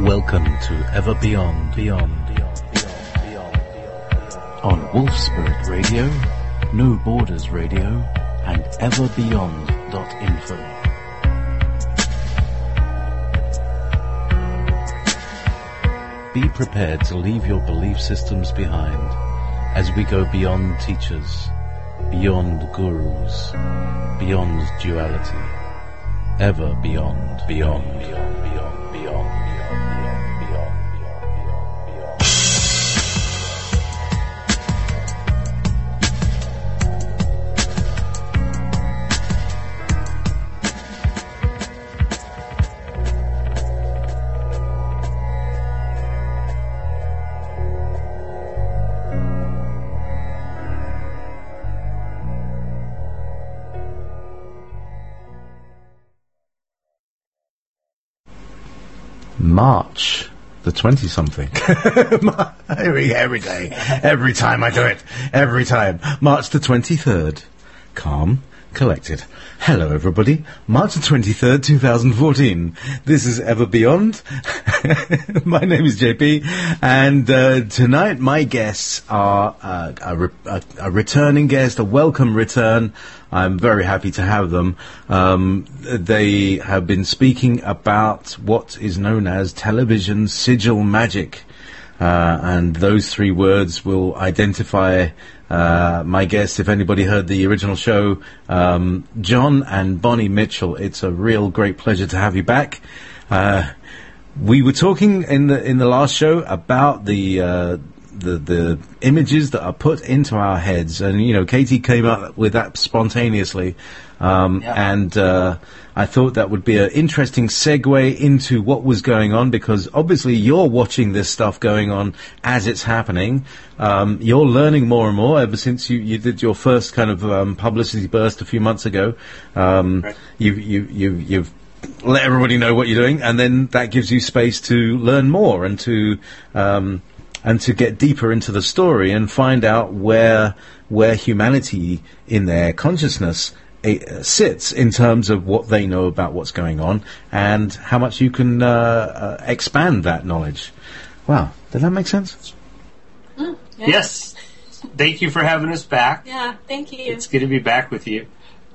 Welcome to Ever Beyond, on Wolf Spirit Radio, No Borders Radio, and everbeyond.info. Be prepared to leave your belief systems behind as we go beyond teachers, beyond gurus, beyond duality, ever beyond, beyond, beyond, beyond, beyond. March the 20-something. every day, every time I do it, every time. March the 23rd. Calm, collected. Hello, everybody. March the 23rd, 2014. This is Ever Beyond. My name is JP, and tonight my guests are a returning guest, a welcome return. I'm very happy to have them. They have been speaking about what is known as television sigil magic. And those three words will identify my guests. If anybody heard the original show, John and Bonnie Mitchell, it's a real great pleasure to have you back. We were talking in the last show about the images that are put into our heads, and Katie came up with that spontaneously, and I thought that would be an interesting segue into what was going on, because obviously you're watching this stuff going on as it's happening. You're learning more and more ever since you did your first kind of publicity burst a few months ago. Right. You've let everybody know what you're doing, and then that gives you space to learn more and to get deeper into the story and find out where humanity in their consciousness sits in terms of what they know about what's going on and how much you can expand that knowledge. Wow, did that make sense? Yeah. Yes. Thank you for having us back. Yeah, thank you. It's good to be back with you.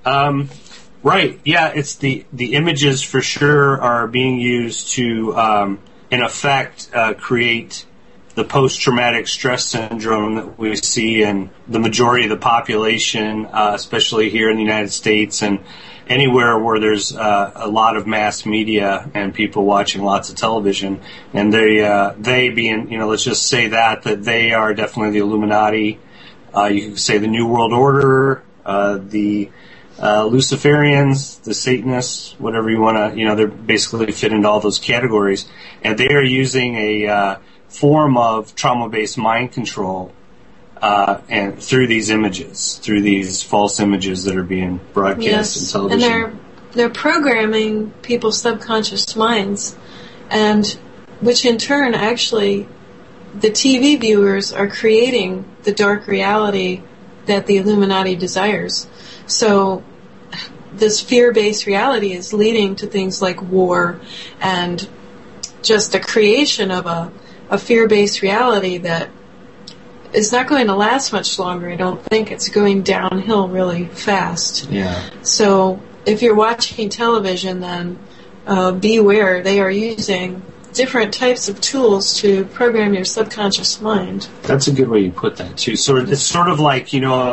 Right, yeah, it's the images for sure are being used to, in effect, create the post-traumatic stress syndrome that we see in the majority of the population, especially here in the United States and anywhere where there's a lot of mass media and people watching lots of television. And they being, let's just say that they are definitely the Illuminati. You could say the New World Order, the Luciferians, the Satanists, whatever you want to, they're basically fit into all those categories. And they are using a form of trauma-based mind control and through these images, through these false images that are being broadcast in television. And they're programming people's subconscious minds, and which in turn actually the TV viewers are creating the dark reality that the Illuminati desires. So this fear-based reality is leading to things like war and just the creation of a fear-based reality that is not going to last much longer. I don't think. It's going downhill really fast. Yeah. So if you're watching television, then beware. They are using different types of tools to program your subconscious mind. That's a good way you put that, too. So it's sort of like,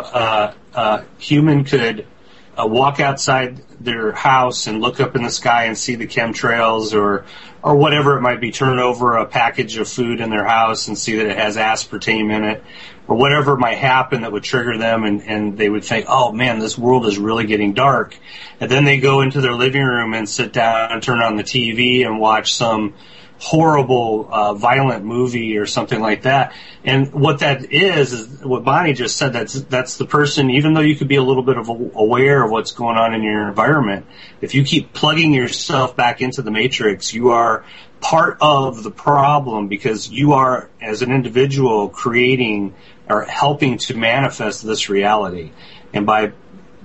a human could walk outside their house and look up in the sky and see the chemtrails or whatever it might be, turn over a package of food in their house and see that it has aspartame in it, or whatever might happen that would trigger them, and they would think, oh man, this world is really getting dark. And then they go into their living room and sit down and turn on the TV and watch some horrible, violent movie or something like that. And what that is what Bonnie just said. That's the person. Even though you could be a little bit of aware of what's going on in your environment, if you keep plugging yourself back into the matrix, you are part of the problem, because you are, as an individual, creating or helping to manifest this reality. And by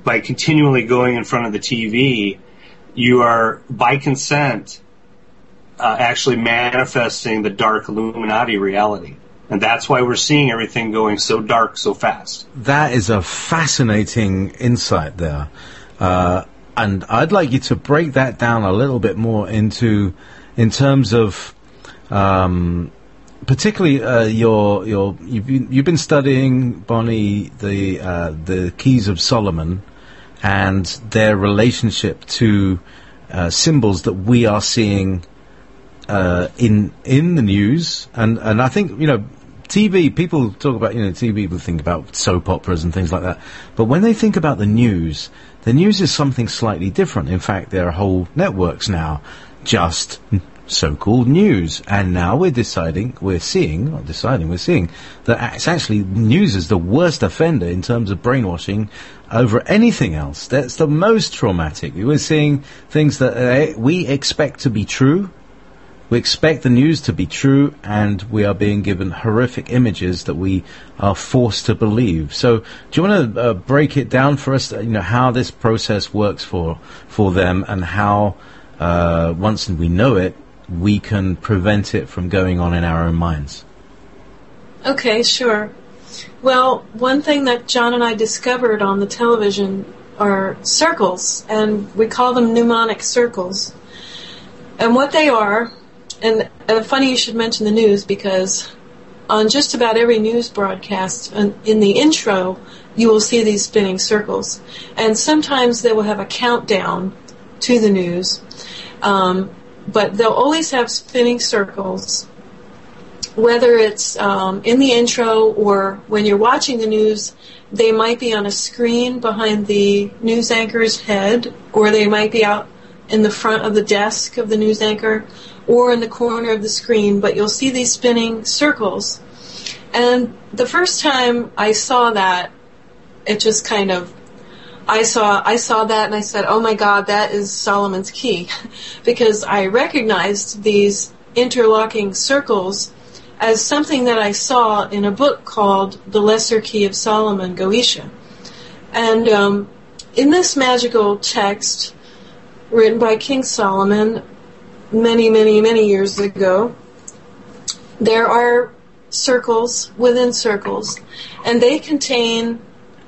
continually going in front of the TV, you are, by consent, actually manifesting the dark Illuminati reality. And that's why we're seeing everything going so dark so fast. That is a fascinating insight there. And I'd like you to break that down a little bit more in terms of, particularly you've been studying, Bonnie, the Keys of Solomon and their relationship to symbols that we are seeing in the news, and I think TV, people talk about, TV people think about soap operas and things like that. But when they think about the news is something slightly different. In fact, there are whole networks now, just so-called news. And now we're seeing that it's actually news is the worst offender in terms of brainwashing over anything else. That's the most traumatic. We're seeing things that we expect to be true. We expect the news to be true, and we are being given horrific images that we are forced to believe. So, do you want to break it down for us? How this process works for them, and how once we know it, we can prevent it from going on in our own minds. Okay, sure. Well, one thing that John and I discovered on the television are circles, and we call them mnemonic circles. And what they are. And funny you should mention the news, because on just about every news broadcast, in the intro, you will see these spinning circles. And sometimes they will have a countdown to the news, but they'll always have spinning circles, whether it's in the intro or when you're watching the news. They might be on a screen behind the news anchor's head, or they might be out in the front of the desk of the news anchor, or in the corner of the screen, but you'll see these spinning circles. And the first time I saw that, it just kind of, I saw that and I said, oh my God, that is Solomon's key. Because I recognized these interlocking circles as something that I saw in a book called The Lesser Key of Solomon, Goetia. And in this magical text, written by King Solomon, many, many, many years ago, there are circles within circles, and they contain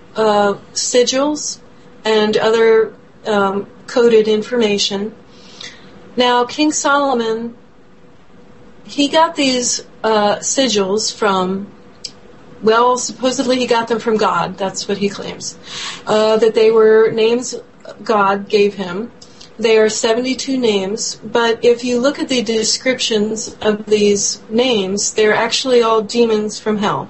sigils and other coded information. Now, King Solomon, he got these sigils from, well, supposedly he got them from God. That's what he claims. That they were names God gave him. They are 72 names, but if you look at the descriptions of these names, they're actually all demons from hell.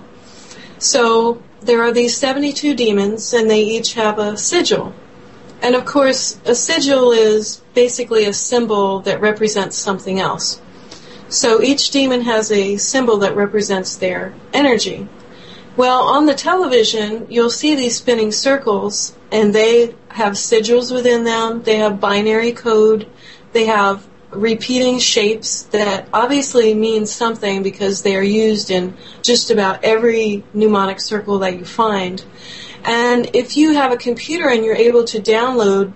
So there are these 72 demons, and they each have a sigil. And of course, a sigil is basically a symbol that represents something else. So each demon has a symbol that represents their energy. Well, on the television, you'll see these spinning circles, and they have sigils within them. They have binary code. They have repeating shapes that obviously mean something, because they are used in just about every mnemonic circle that you find. And if you have a computer and you're able to download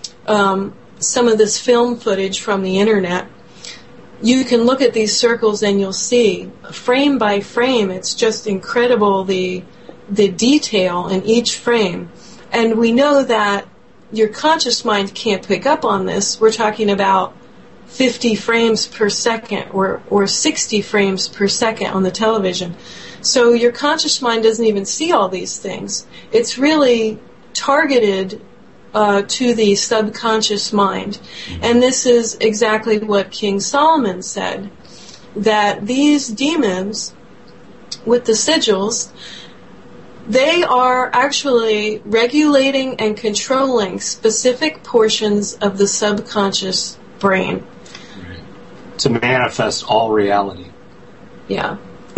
some of this film footage from the internet, you can look at these circles and you'll see, frame by frame, it's just incredible the detail in each frame. And we know that your conscious mind can't pick up on this. We're talking about 50 frames per second or 60 frames per second on the television. So your conscious mind doesn't even see all these things. It's really targeted to the subconscious mind. And this is exactly what King Solomon said, that these demons with the sigils, they are actually regulating and controlling specific portions of the subconscious brain. To manifest all reality. Yeah.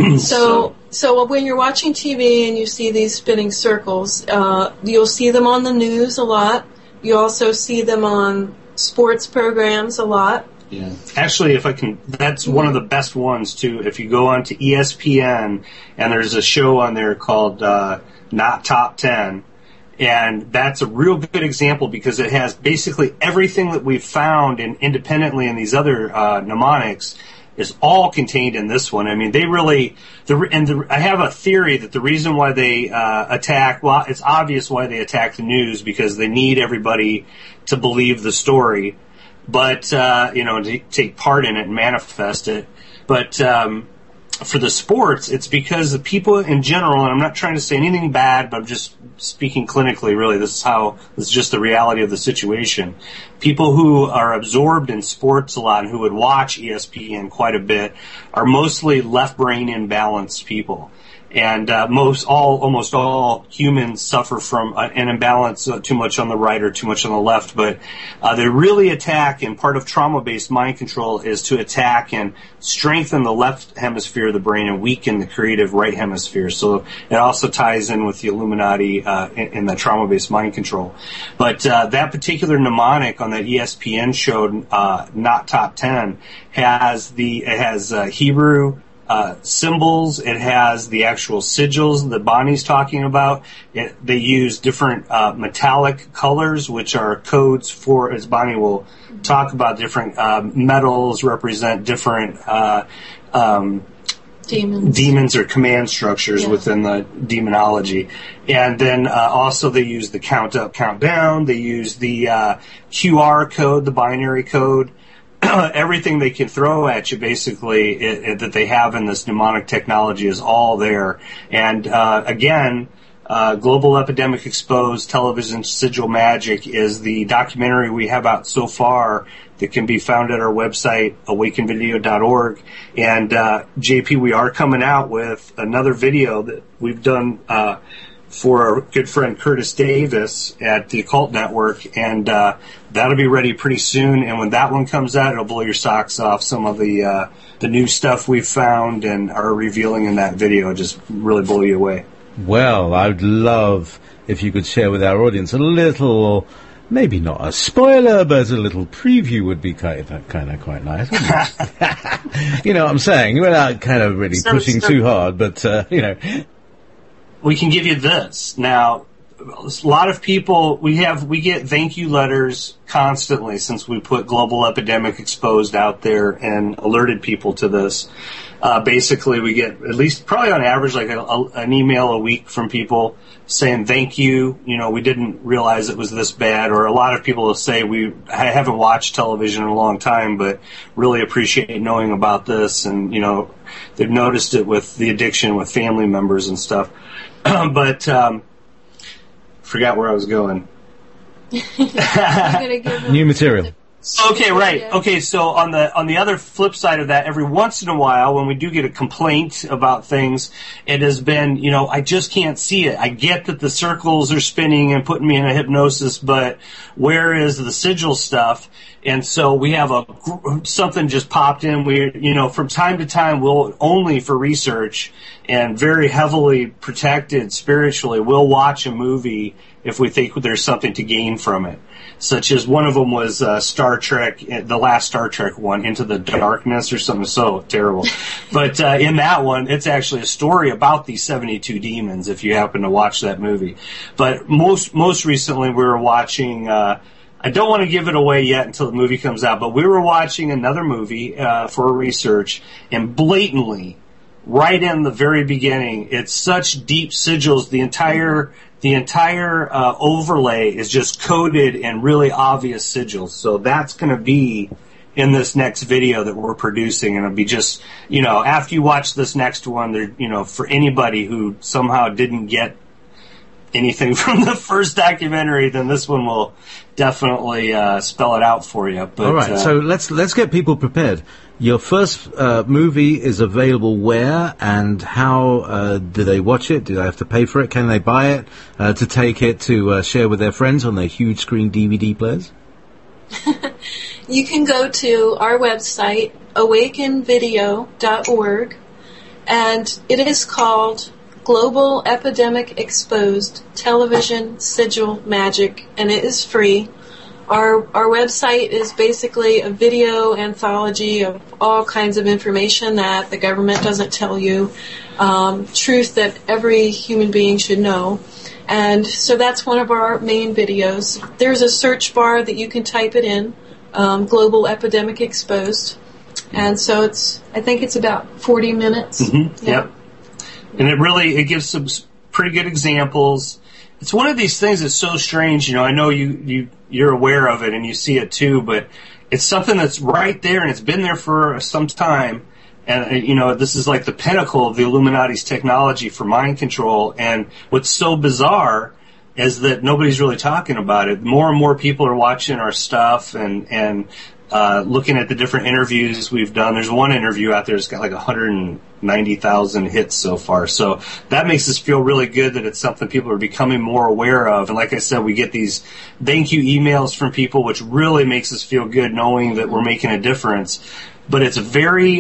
So when you're watching TV and you see these spinning circles, you'll see them on the news a lot. You also see them on sports programs a lot. Yeah. Actually, if I can, that's one of the best ones too. If you go on to ESPN, and there's a show on there called Not Top 10, And that's a real good example because it has basically everything that we've found independently in these other mnemonics is all contained in this one. I mean, they really, I have a theory that the reason why they attack, well, it's obvious why they attack the news because they need everybody to believe the story, but, to take part in it and manifest it. But for the sports, it's because the people in general, and I'm not trying to say anything bad, but I'm just speaking clinically, really. This is just the reality of the situation. People who are absorbed in sports a lot and who would watch ESPN quite a bit are mostly left brain imbalanced people. And almost all humans suffer from an imbalance, too much on the right or too much on the left. But they really attack, and part of trauma-based mind control is to attack and strengthen the left hemisphere of the brain and weaken the creative right hemisphere. So it also ties in with the Illuminati in the trauma-based mind control. But that particular mnemonic on that ESPN show, Not Top 10, has Hebrew symbols. It has the actual sigils that Bonnie's talking about. They use different metallic colors, which are codes for, as Bonnie will talk about, different metals represent different demons or command structures within the demonology. And then also they use the count up, count down. They use the QR code, the binary code. Everything they can throw at you, basically, that they have in this mnemonic technology is all there. And again, Global Epidemic Exposed, Television Sigil Magic is the documentary we have out so far that can be found at our website, awakenvideo.org. And JP, we are coming out with another video that we've done for our good friend Curtis Davis at the Occult Network, and that'll be ready pretty soon. And when that one comes out, it'll blow your socks off. Some of the new stuff we've found and are revealing in that video just really blow you away. Well, I'd love if you could share with our audience a little, maybe not a spoiler, but a little preview would be kind of quite nice, wouldn't it? You know what I'm saying? Without kind of really pushing too hard, but, We can give you this. Now, a lot of people, we get thank you letters constantly since we put Global Epidemic Exposed out there and alerted people to this. Basically, we get at least probably on average like an email a week from people saying thank you. You know, we didn't realize it was this bad. Or a lot of people will say I haven't watched television in a long time, but really appreciate knowing about this. And, you know, they've noticed it with the addiction with family members and stuff. But forgot where I was going. New material. Okay, right. Okay, so on the other flip side of that, every once in a while, when we do get a complaint about things, it has been, you know, I just can't see it. I get that the circles are spinning and putting me in a hypnosis, but where is the sigil stuff? And so we have something just popped in. We, you know, from time to time, we'll only for research and very heavily protected spiritually, we'll watch a movie if we think there's something to gain from it. Such as one of them was Star Trek, the last Star Trek one, Into the Darkness or something so terrible. But in that one, it's actually a story about these 72 demons, if you happen to watch that movie. But most recently, we were watching, I don't want to give it away yet until the movie comes out, but we were watching another movie for research, and blatantly, right in the very beginning, it's such deep sigils, the entire overlay is just coded in really obvious sigils. So that's going to be in this next video that we're producing, and it'll be just, you know, after you watch this next one, there, you know, for anybody who somehow didn't get anything from the first documentary, then this one will definitely spell it out for you. But, all right, so let's get people prepared. Your first movie is available where and how do they watch it? Do they have to pay for it? Can they buy it to take it to share with their friends on their huge screen DVD players? You can go to our website, awakenvideo.org, and it is called Global Epidemic Exposed Television Sigil Magic, and it is free. Our website is basically a video anthology of all kinds of information that the government doesn't tell you, truth that every human being should know. And so that's one of our main videos. There's a search bar that you can type it in, Global Epidemic Exposed. And so I think it's about 40 minutes. Mm-hmm. Yeah. Yep. And it gives some pretty good examples. It's one of these things that's so strange. I know you're aware of it and you see it too, but it's something that's right there and it's been there for some time. And, this is like the pinnacle of the Illuminati's technology for mind control. And what's so bizarre is that nobody's really talking about it. More and more people are watching our stuff and looking at the different interviews we've done. There's one interview out there that's got like 190,000 hits so far. So that makes us feel really good that it's something people are becoming more aware of. And like I said, we get these thank you emails from people, which really makes us feel good knowing that we're making a difference. But it's a very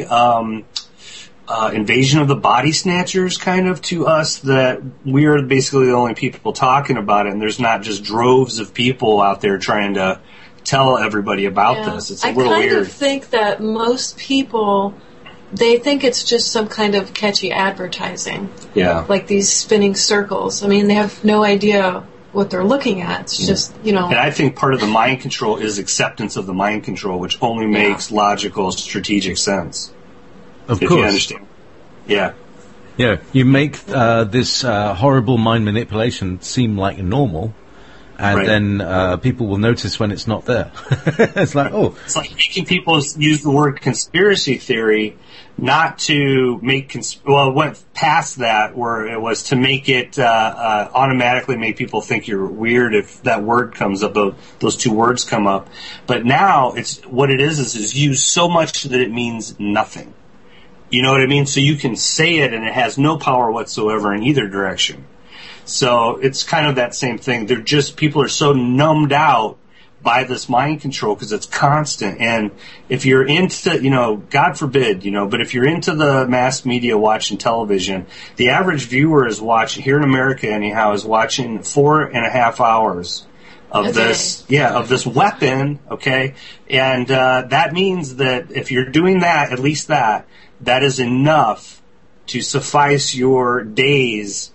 invasion of the body snatchers kind of to us, that we are basically the only people talking about it. And there's not just droves of people out there trying to tell everybody about this. It's a little weird. I kind of think that most people, they think it's just some kind of catchy advertising. Yeah. Like these spinning circles. I mean, they have no idea what they're looking at. It's just, And I think part of the mind control is acceptance of the mind control, which only makes logical, strategic sense. Of if course. You understand. Yeah. Yeah, you make this horrible mind manipulation seem like normal, and then people will notice when it's not there. It's like, oh. It's like making people use the word conspiracy theory not to make it went past that, where it was to make it automatically make people think you're weird if that word comes up, those two words come up. But now it's what it is used so much that it means nothing. You know what I mean? So you can say it and it has no power whatsoever in either direction. So it's kind of that same thing. People are so numbed out by this mind control because it's constant. And if you're into, God forbid, but if you're into the mass media watching television, the average viewer is watching, here in America anyhow, is watching 4.5 hours of this weapon, okay? And that means that if you're doing that, at least that is enough to suffice your days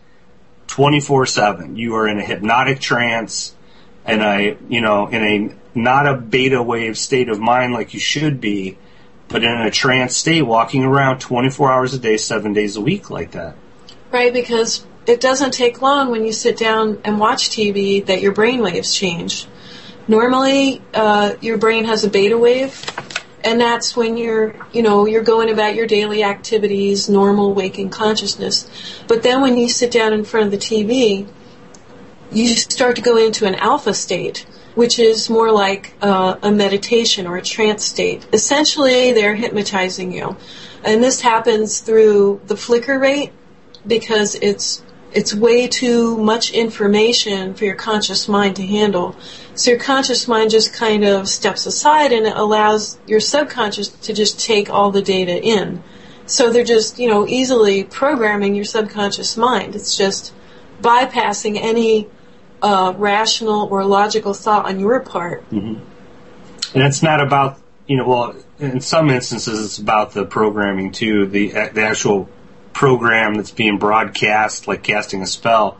24/7. You are in a hypnotic trance, and in a not a beta wave state of mind like you should be, but in a trance state, walking around 24 hours a day, 7 days a week like that. Right, because it doesn't take long when you sit down and watch TV that your brain waves change. Normally, your brain has a beta wave, and that's when you're going about your daily activities, normal waking consciousness. But then when you sit down in front of the TV, you start to go into an alpha state, which is more like a meditation or a trance state. Essentially, they're hypnotizing you. And this happens through the flicker rate, because it's way too much information for your conscious mind to handle. So your conscious mind just kind of steps aside, and it allows your subconscious to just take all the data in. So they're just, easily programming your subconscious mind. It's just bypassing any rational or logical thought on your part. Mm-hmm. And it's not about, in some instances it's about the programming too, the actual program that's being broadcast, like casting a spell.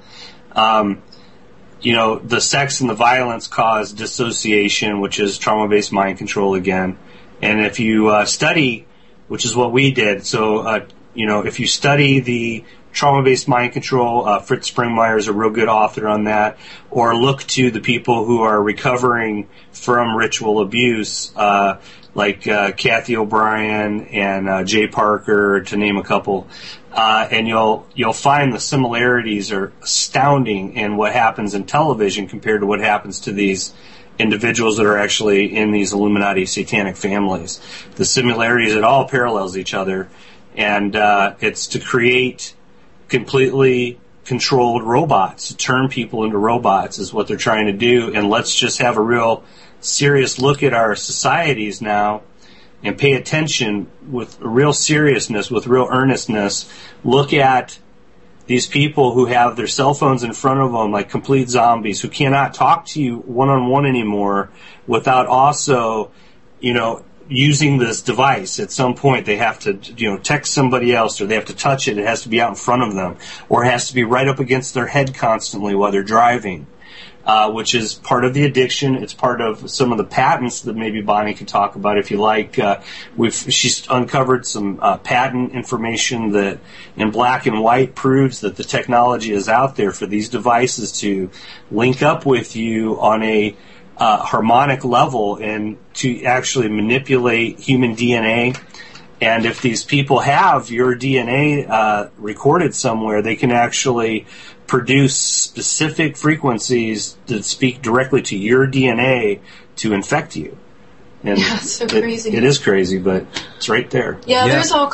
The sex and the violence cause dissociation, which is trauma-based mind control again. And if you study, which is what we did, so, if you study the trauma-based mind control, Fritz Springmeier is a real good author on that, or look to the people who are recovering from ritual abuse, like Kathy O'Brien and Jay Parker, to name a couple. And you'll find the similarities are astounding in what happens in television compared to what happens to these individuals that are actually in these Illuminati satanic families. The similarities, it all parallels each other, and it's to create completely controlled robots, to turn people into robots is what they're trying to do. And let's just have a real serious look at our societies now and pay attention with real seriousness, with real earnestness. Look at these people who have their cell phones in front of them like complete zombies, who cannot talk to you one-on-one anymore without also, using this device. At some point, they have to, text somebody else, or they have to touch it. It has to be out in front of them, or it has to be right up against their head constantly while they're driving, which is part of the addiction. It's part of some of the patents that maybe Bonnie could talk about if you like. She's uncovered some patent information that in black and white proves that the technology is out there for these devices to link up with you on a harmonic level and to actually manipulate human DNA. And if these people have your DNA recorded somewhere, they can actually produce specific frequencies that speak directly to your DNA to infect you. And yeah, it's so crazy. It is crazy, but it's right there. Yeah, there's all.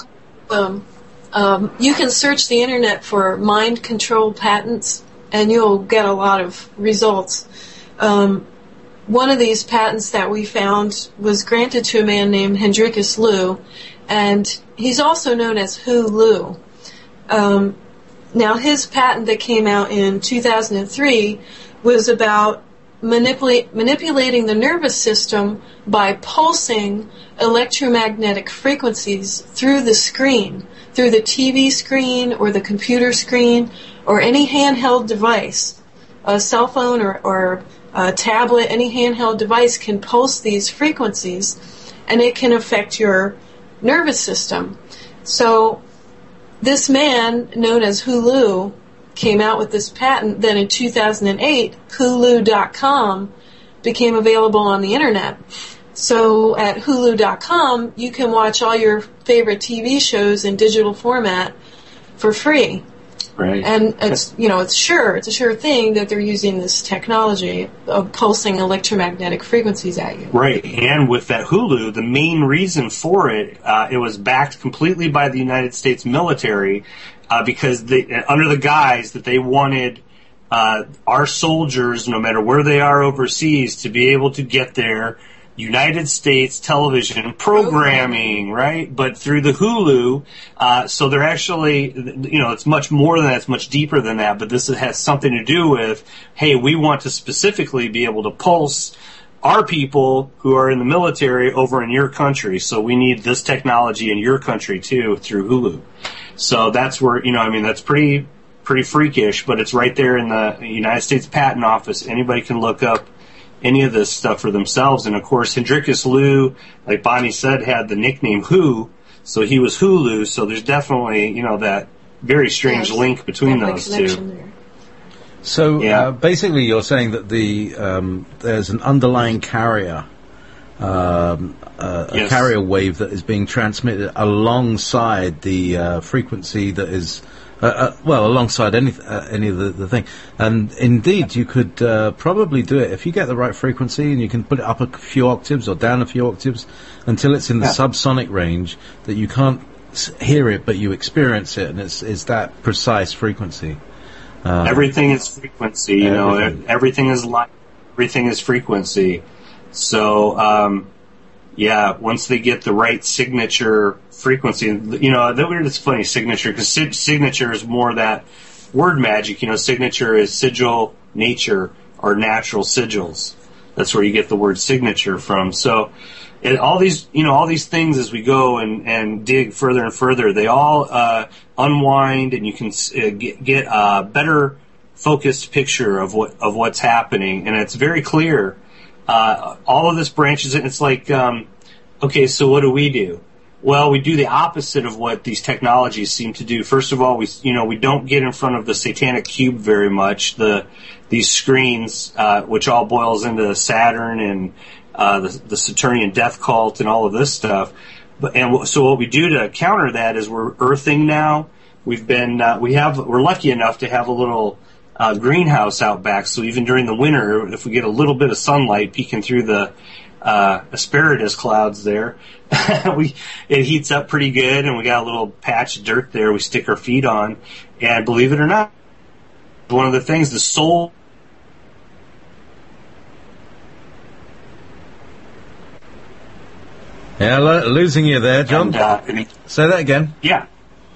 You can search the internet for mind control patents, and you'll get a lot of results. One of these patents that we found was granted to a man named Hendrikus Lu, and he's also known as Hu Lu. Now, his patent that came out in 2003 was about manipulating the nervous system by pulsing electromagnetic frequencies through the screen, through the TV screen or the computer screen or any handheld device, a cell phone or a tablet, any handheld device can pulse these frequencies, and it can affect your nervous system. So this man, known as Hulu, came out with this patent. Then in 2008, Hulu.com became available on the internet. So at Hulu.com, you can watch all your favorite TV shows in digital format for free. Right. And it's a sure thing that they're using this technology of pulsing electromagnetic frequencies at you. Right. And with that Hulu, the main reason for it, it was backed completely by the United States military, because under the guise that they wanted our soldiers, no matter where they are overseas, to be able to get their United States television programming, right? But through the Hulu, so they're actually, it's much more than that, it's much deeper than that, but this has something to do with, hey, we want to specifically be able to pulse our people who are in the military over in your country, so we need this technology in your country too, through Hulu. So that's where, that's pretty freakish, but it's right there in the United States Patent Office. Anybody can look up any of this stuff for themselves. And of course, Hendrikus Lu, like Bonnie said, had the nickname Who, so he was Hulu. So there's definitely, that very strange link between those two. There. So basically, you're saying that there's an underlying carrier, a carrier wave that is being transmitted alongside the frequency that is. Alongside any of the thing. And indeed, you could probably do it if you get the right frequency and you can put it up a few octaves or down a few octaves until it's in the subsonic range that you can't hear it, but you experience it, and it's that precise frequency. Everything is frequency, everything is light, everything is frequency. So, once they get the right signature frequency, it's funny, signature, because signature is more that word magic. Signature is sigil, nature, or natural sigils. That's where you get the word signature from. So, all these things as we go and dig further and further, they all unwind, and you can get a better focused picture of what's happening, and it's very clear. All of this branches, it's like, okay, so what do we do? Well, we do the opposite of what these technologies seem to do. First of all, we don't get in front of the satanic cube very much. These screens, which all boils into Saturn and the Saturnian death cult and all of this stuff. So what we do to counter that is we're earthing now. We're lucky enough to have a little greenhouse out back. So even during the winter, if we get a little bit of sunlight peeking through the asparagus clouds there, it heats up pretty good, and we got a little patch of dirt there we stick our feet on, and believe it or not, one of the things, the soul. Yeah, losing you there, John. Say that again. Yeah.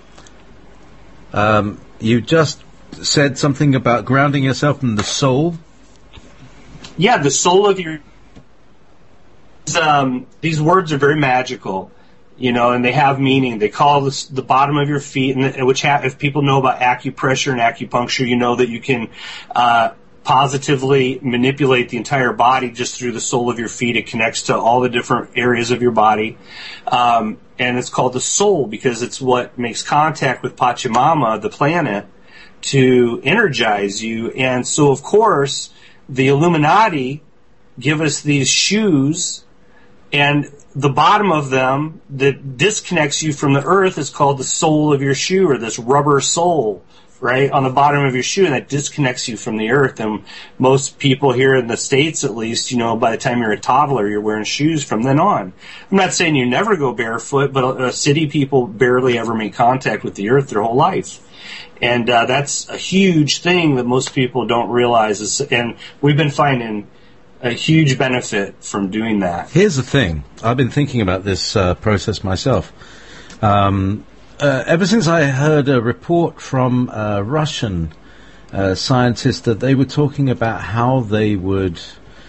You just said something about grounding yourself in the soul. Yeah, the soul of your these words are very magical, and they have meaning. They call this the bottom of your feet, and if people know about acupressure and acupuncture, you know that you can positively manipulate the entire body just through the sole of your feet. It connects to all the different areas of your body. And it's called the soul because it's what makes contact with Pachamama, the planet, to energize you. And so, of course, the Illuminati give us these shoes, and the bottom of them that disconnects you from the earth is called the sole of your shoe, or this rubber sole, right, on the bottom of your shoe, and that disconnects you from the earth. And most people here in the States, at least, by the time you're a toddler, you're wearing shoes from then on. I'm not saying you never go barefoot, but city people barely ever make contact with the earth their whole life. And that's a huge thing that most people don't realize. And we've been finding a huge benefit from doing that. Here's the thing. I've been thinking about this process myself. Ever since I heard a report from Russian scientists that they were talking about how they would...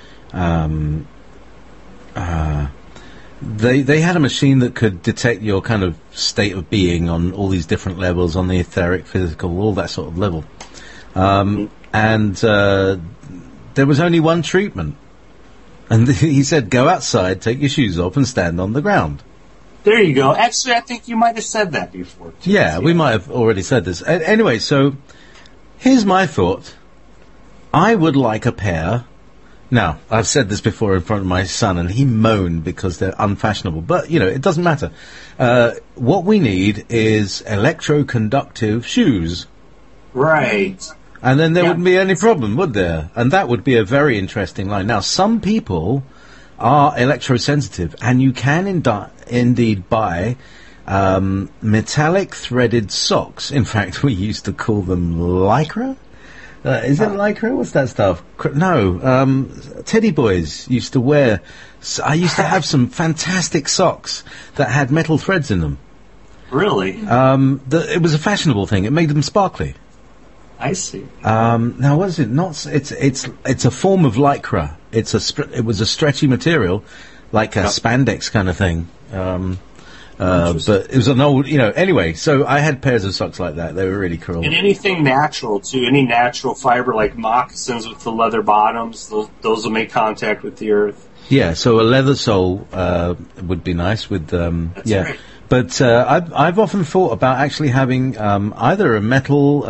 They had a machine that could detect your kind of state of being on all these different levels, on the etheric, physical, all that sort of level. And there was only one treatment. And he said, go outside, take your shoes off, and stand on the ground. There you go. Actually, I think you might have said that before, too. Yeah, we might have already said this. Anyway, so here's my thought. I would like a pair. Now, I've said this before in front of my son, and he moaned because they're unfashionable. But, it doesn't matter. What we need is electroconductive shoes. Right. And then there wouldn't be any problem, would there? And that would be a very interesting line. Now, some people are electrosensitive, and you can indeed buy metallic threaded socks. In fact, we used to call them Lycra. Is it Lycra? What's that stuff? No. Teddy boys used to wear... I used to have some fantastic socks that had metal threads in them. Really? It was a fashionable thing. It made them sparkly. I see. Now, what is it? It's a form of Lycra. It was a stretchy material, like a spandex kind of thing. But it was an old, anyway, so I had pairs of socks like that. They were really cool. And anything natural, too. Any natural fiber, like moccasins with the leather bottoms, those will make contact with the earth. Yeah, so a leather sole would be nice with, That's right. But I've often thought about actually having either a metal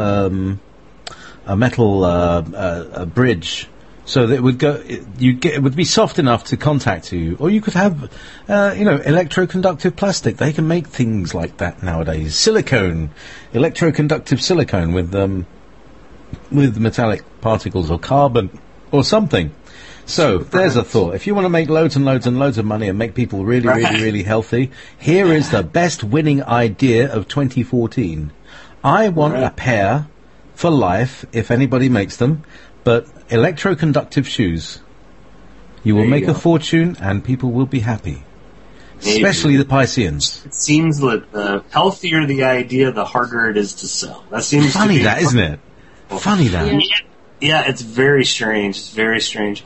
bridge, so that it would go. It would be soft enough to contact you, or you could have, electroconductive plastic. They can make things like that nowadays. Silicone, electroconductive silicone with metallic particles or carbon or something. So there's a thought. If you want to make loads and loads and loads of money and make people really, really, really healthy, here is the best winning idea of 2014. I want a pair for life, if anybody makes them, but electroconductive shoes. You will make a fortune and people will be happy. Maybe. Especially the Pisceans. It seems that the healthier the idea, the harder it is to sell. That seems funny, to be that, isn't it? Funny that. Yeah, it's very strange. It's very strange.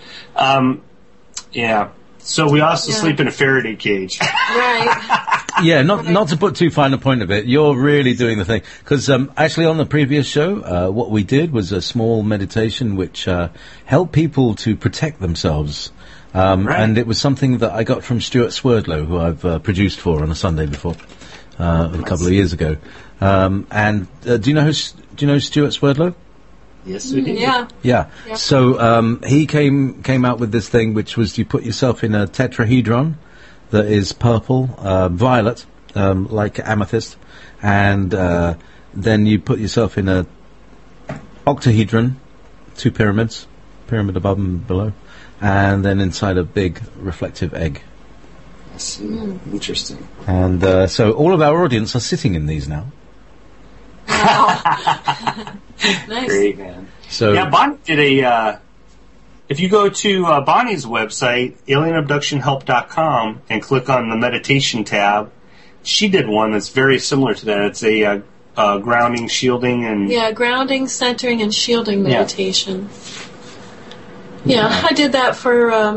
So we also sleep in a Faraday cage. Right. Yeah, not to put too fine a point of it. You're really doing the thing. Because actually on the previous show, what we did was a small meditation which helped people to protect themselves. And it was something that I got from Stuart Swerdlow, who I've produced for on a Sunday before, a couple of years ago. And do you know Stuart Swerdlow? Yes, we do. Yeah. Yeah. So he came out with this thing, which was you put yourself in a tetrahedron that is purple, violet, like amethyst, and then you put yourself in a octahedron, two pyramids, pyramid above and below, and then inside a big reflective egg. I see. Interesting. And so all of our audience are sitting in these now. Wow. Nice. Great, man. So yeah, Bonnie did a. If you go to Bonnie's website, alienabductionhelp.com, and click on the meditation tab, she did one that's very similar to that. It's a grounding, shielding, and grounding, centering, and shielding meditation. Yeah, I did that for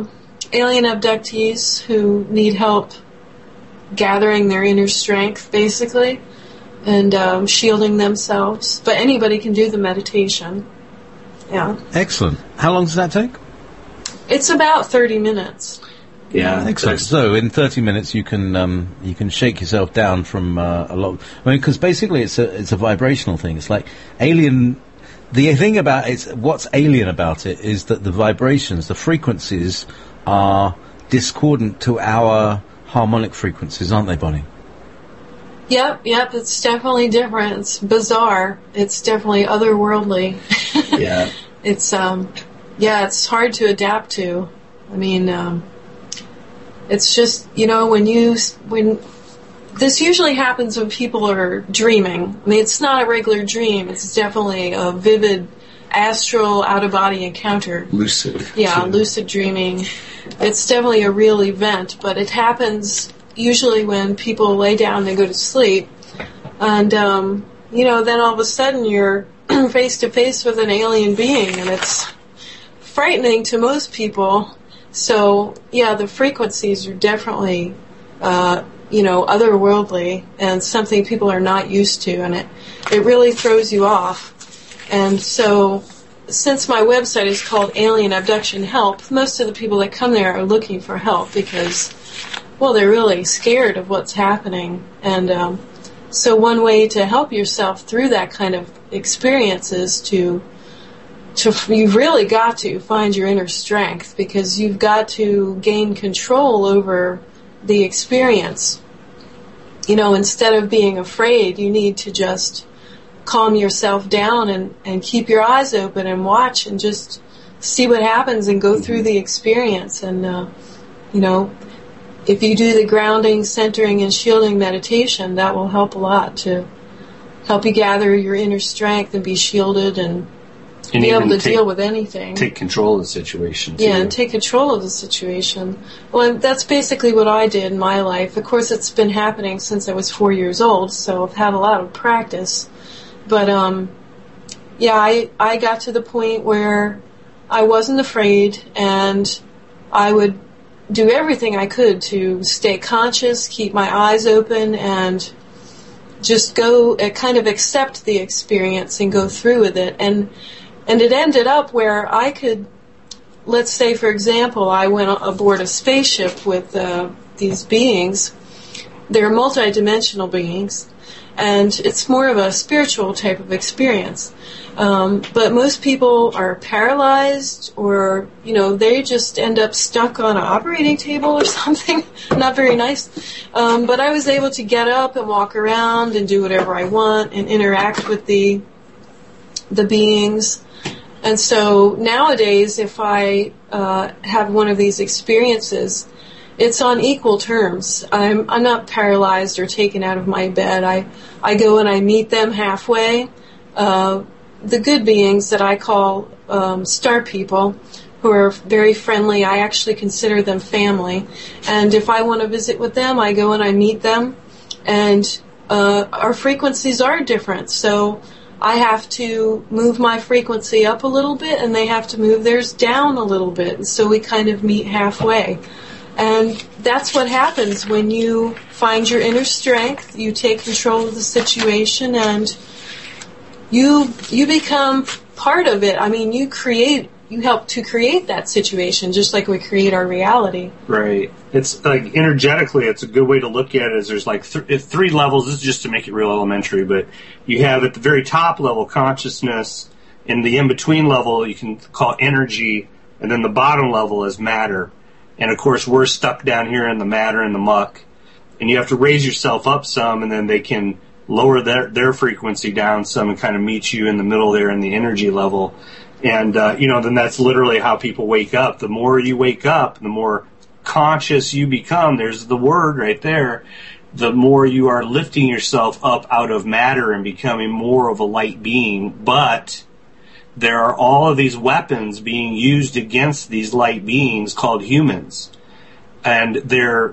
alien abductees who need help gathering their inner strength, basically, and shielding themselves. But anybody can do the meditation. Yeah. Excellent. How long does that take? It's about 30 minutes. Yeah, excellent. So in 30 minutes, you can shake yourself down from a lot. I mean, because basically it's a vibrational thing. It's like alien. The thing about it, what's alien about it, is that the vibrations, the frequencies, are discordant to our harmonic frequencies, aren't they, Bonnie? Yep. It's definitely different. It's bizarre. It's definitely otherworldly. Yeah. It's hard to adapt to. I mean, it's just, when this usually happens when people are dreaming. I mean, it's not a regular dream. It's definitely a vivid astral out-of-body encounter. Lucid. Yeah, lucid dreaming. It's definitely a real event, but it happens usually when people lay down and go to sleep. And, then all of a sudden you're face to face with an alien being, and it's frightening to most people. So, yeah, the frequencies are definitely, otherworldly and something people are not used to, and it really throws you off. And so, since my website is called Alien Abduction Help, most of the people that come there are looking for help because, well, they're really scared of what's happening. And so one way to help yourself through that kind of experience is you've really got to find your inner strength, because you've got to gain control over the experience. Instead of being afraid, you need to just calm yourself down and keep your eyes open and watch and just see what happens and go through the experience. And, if you do the grounding, centering, and shielding meditation, that will help a lot to help you gather your inner strength and be shielded and be able to deal with anything. Take control of the situation, too. Yeah, and take control of the situation. Well, that's basically what I did in my life. Of course, it's been happening since I was 4 years old, so I've had a lot of practice. But, I got to the point where I wasn't afraid, and I would do everything I could to stay conscious, keep my eyes open, and just go kind of accept the experience and go through with it. And it ended up where I could, let's say, for example, I went aboard a spaceship with these beings. They're multidimensional beings, and it's more of a spiritual type of experience. But most people are paralyzed, or, they just end up stuck on an operating table or something. Not very nice. But I was able to get up and walk around and do whatever I want and interact with the beings. And so nowadays, if I have one of these experiences, it's on equal terms. I'm not paralyzed or taken out of my bed. I go and I meet them halfway. The good beings that I call star people, who are very friendly, I actually consider them family. And if I want to visit with them, I go and I meet them. And our frequencies are different, so I have to move my frequency up a little bit, and they have to move theirs down a little bit. And so we kind of meet halfway. And that's what happens when you find your inner strength. You take control of the situation, and you become part of it. I mean, you help to create that situation, just like we create our reality. Right. It's like energetically, it's a good way to look at it. Is there's like three levels. This is just to make it real elementary, but you have at the very top level consciousness, and the in between level you can call energy, and then the bottom level is matter. And of course, we're stuck down here in the matter and the muck, and you have to raise yourself up some, and then they can lower their frequency down some and kind of meet you in the middle there in the energy level. And, then that's literally how people wake up. The more you wake up, the more conscious you become. There's the word right there. The more you are lifting yourself up out of matter and becoming more of a light being. But there are all of these weapons being used against these light beings called humans. And they're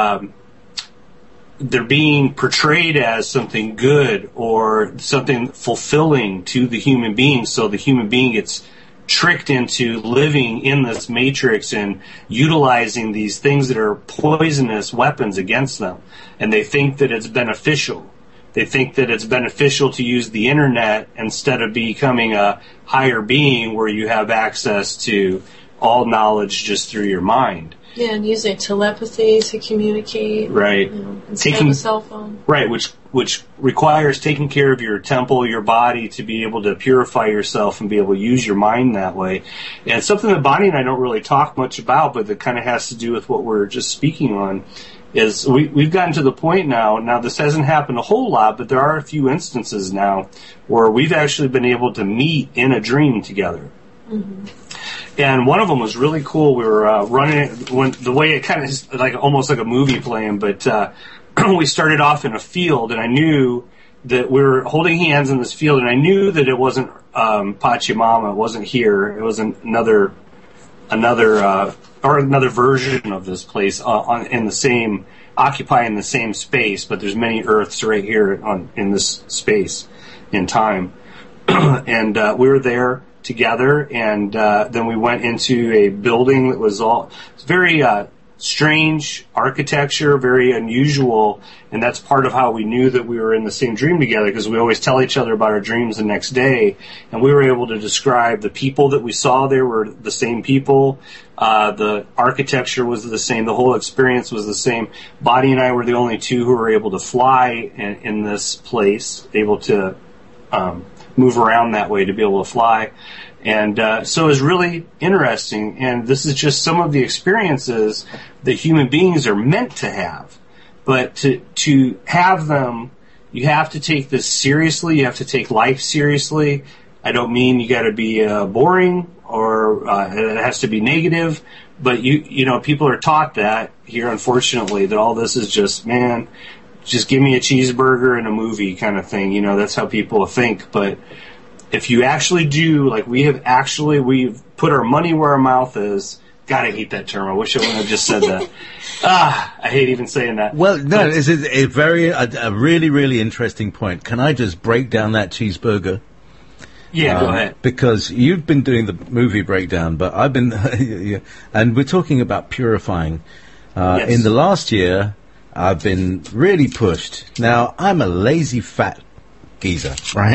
being portrayed as something good or something fulfilling to the human being, so the human being gets tricked into living in this matrix and utilizing these things that are poisonous weapons against them. And they think that it's beneficial. They think that it's beneficial to use the internet instead of becoming a higher being where you have access to all knowledge just through your mind. Yeah, and using telepathy to communicate. Right. Instead of a cell phone. Right, which requires taking care of your temple, your body, to be able to purify yourself and be able to use your mind that way. And it's something that Bonnie and I don't really talk much about, but that kind of has to do with what we're just speaking on, is we've gotten to the point now this hasn't happened a whole lot, but there are a few instances now where we've actually been able to meet in a dream together. Mm-hmm. And one of them was really cool. We were running the way it kind of is like almost like a movie playing, but we started off in a field, and I knew that we were holding hands in this field, and I knew that it wasn't Pachamama. It wasn't here. It was another version of this place occupying the same space, but there's many Earths right here in this space in time. And we were there together, and then we went into a building that was very strange architecture, very unusual, and that's part of how we knew that we were in the same dream together, because we always tell each other about our dreams the next day, and we were able to describe the people that we saw there were the same people, the architecture was the same, the whole experience was the same. Bonnie and I were the only two who were able to fly in this place, able to move around that way, to be able to fly. And so it was really interesting, and this is just some of the experiences that human beings are meant to have. But to have them, you have to take this seriously, you have to take life seriously. I don't mean you got to be boring or it has to be negative, but you know, people are taught that here, unfortunately, that all this is just, man, just give me a cheeseburger and a movie kind of thing. You know, that's how people think. But if you actually do, like we've put our money where our mouth is. God, I hate that term. I wish I wouldn't have just said that. I hate even saying that. Well, no, it's a really, really interesting point. Can I just break down that cheeseburger? Yeah, go ahead. Because you've been doing the movie breakdown, but I've been, and we're talking about purifying. Yes. In the last year, I've been really pushed. Now, I'm a lazy fat geezer, right?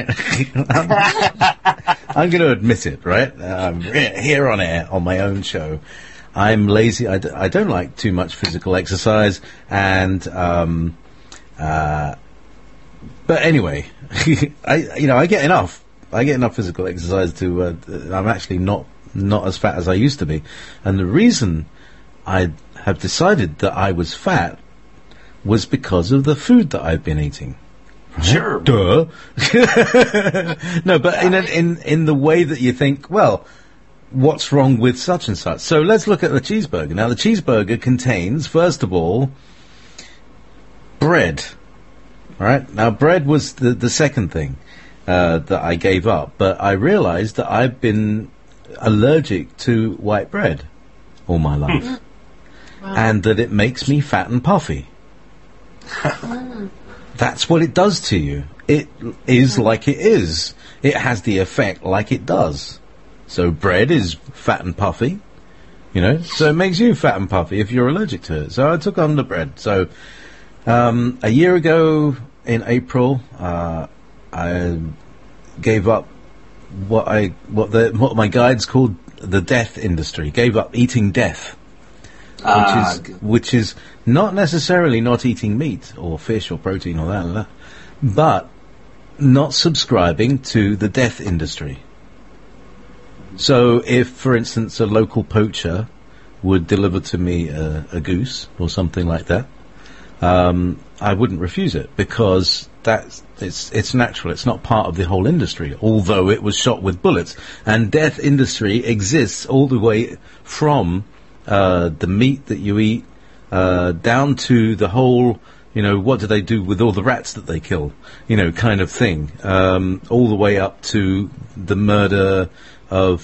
I'm going to admit it, right? Here on air, on my own show, I'm lazy. I don't like too much physical exercise, and but anyway, I get enough. I get enough physical exercise to. I'm actually not as fat as I used to be, and the reason I have decided that I was fat was because of the food that I've been eating. Sure. Duh. No, but in the way that you think, well, what's wrong with such and such? So let's look at the cheeseburger. Now, the cheeseburger contains, first of all, bread. Right? Now, bread was the second thing that I gave up, but I realized that I've been allergic to white bread all my life. Wow. And that it makes me fat and puffy. That's what it does to you. It is like it is. It has the effect like it does. So bread is fat and puffy, so it makes you fat and puffy if you're allergic to it. So I took on the bread. So a year ago in April, I gave up what my guides called the death industry. Gave up eating death. Which is not necessarily not eating meat or fish or protein or that, but not subscribing to the death industry. So if, for instance, a local poacher would deliver to me a goose or something like that, I wouldn't refuse it, because it's natural. It's not part of the whole industry, although it was shot with bullets. And death industry exists all the way from the meat that you eat, down to the whole, what do they do with all the rats that they kill, kind of thing, all the way up to the murder of,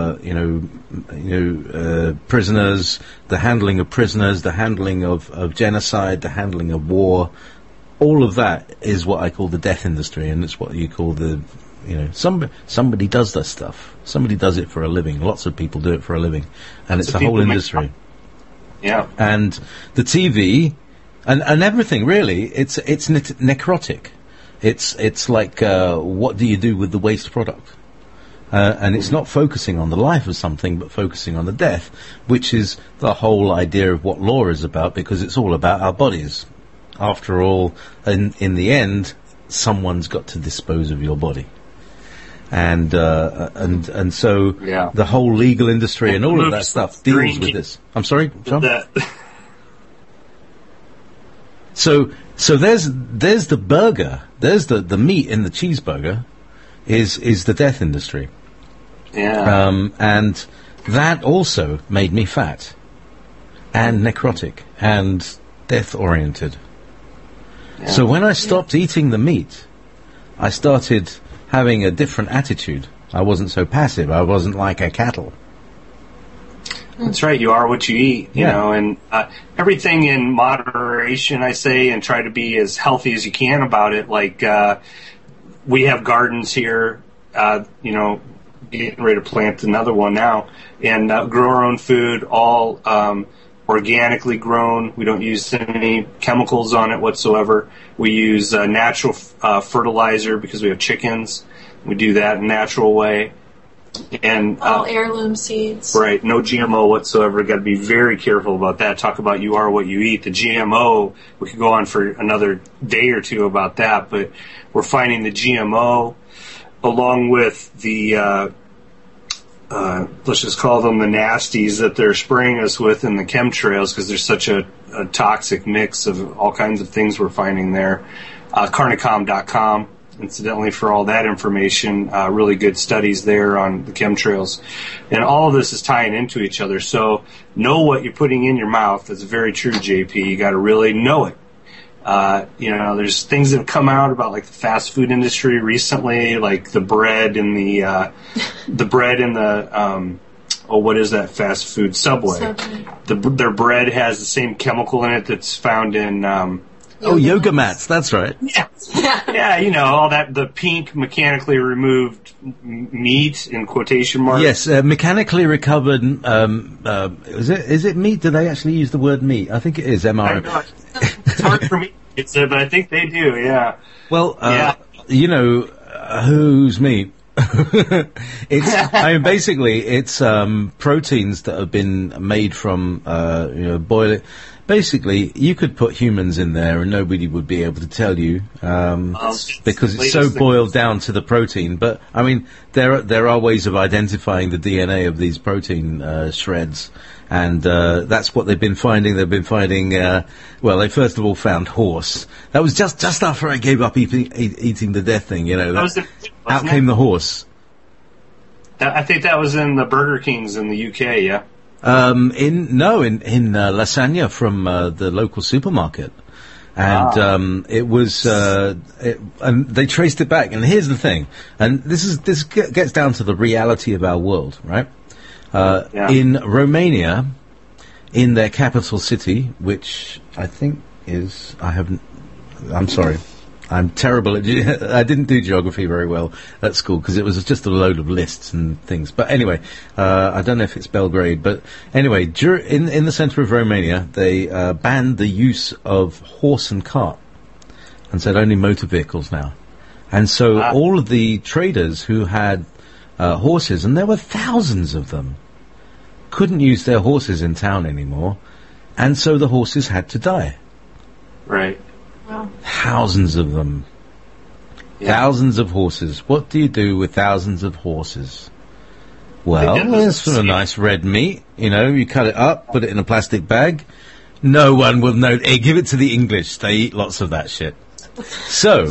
prisoners, the handling of prisoners, the handling of genocide, the handling of war. All of that is what I call the death industry, and it's what you call the somebody does this stuff. Somebody does it for a living. Lots of people do it for a living, and it's a whole people make industry. Yeah. And the TV and everything really, it's necrotic. It's like what do you do with the waste product? And it's not focusing on the life of something, but focusing on the death, which is the whole idea of what law is about, because it's all about our bodies. After all, in the end, someone's got to dispose of your body. And so the whole legal industry and all of that stuff deals with this. I'm sorry, John? So there's the burger, there's the meat in the cheeseburger is the death industry. Yeah. And that also made me fat and necrotic and death-oriented. Yeah. So when I stopped eating the meat, I started having a different attitude. I wasn't so passive. I wasn't like a cattle. That's right. You are what you eat, you know, and everything in moderation, I say, and try to be as healthy as you can about it. Like, we have gardens here, getting ready to plant another one now, and grow our own food, all organically grown. We don't use any chemicals on it whatsoever. We use natural fertilizer because we have chickens. We do that in a natural way. And all heirloom seeds. Right, no GMO whatsoever. Got to be very careful about that. Talk about you are what you eat. The GMO, we could go on for another day or two about that, but we're finding the GMO along with the, let's just call them the nasties that they're spraying us with in the chemtrails, because there's such a toxic mix of all kinds of things we're finding there. Carnicom.com. Incidentally, for all that information, really good studies there on the chemtrails. And all of this is tying into each other. So know what you're putting in your mouth. That's very true, JP. You got to really know it. There's things that have come out about like the fast food industry recently, like the bread and what is that fast food? Subway. Their bread has the same chemical in it that's found in, yoga mats. That's right. Yeah, all that, the pink mechanically removed meat in quotation marks. Yes, mechanically recovered, is it meat? Do they actually use the word meat? I think it is, MRO. It's hard for me to say, but I think they do, yeah. Well, who's meat? It's proteins that have been made from, boiling. Basically, you could put humans in there and nobody would be able to tell you, because it's so boiled down to the protein. But, I mean, there are ways of identifying the DNA of these protein shreds, and that's what they've been finding. They've been finding, they first of all found horse. That was just after I gave up eating the death thing, out came the horse. I think that was in the Burger Kings in the UK, yeah? In lasagna from the local supermarket, and it was and they traced it back. And here's the thing, and this gets down to the reality of our world, right? In Romania, in their capital city, which I think is I'm sorry. I'm terrible at I didn't do geography very well at school because it was just a load of lists and things. But anyway, I don't know if it's Belgrade. But anyway, in the centre of Romania, they banned the use of horse and cart and said only motor vehicles now. And so all of the traders who had horses, and there were thousands of them, couldn't use their horses in town anymore. And so the horses had to die. Right. Wow. Thousands of them. Yeah. Thousands of horses. What do you do with thousands of horses? Well, there's a nice red meat. You cut it up, put it in a plastic bag. No one will know. Hey, give it to the English. They eat lots of that shit. So,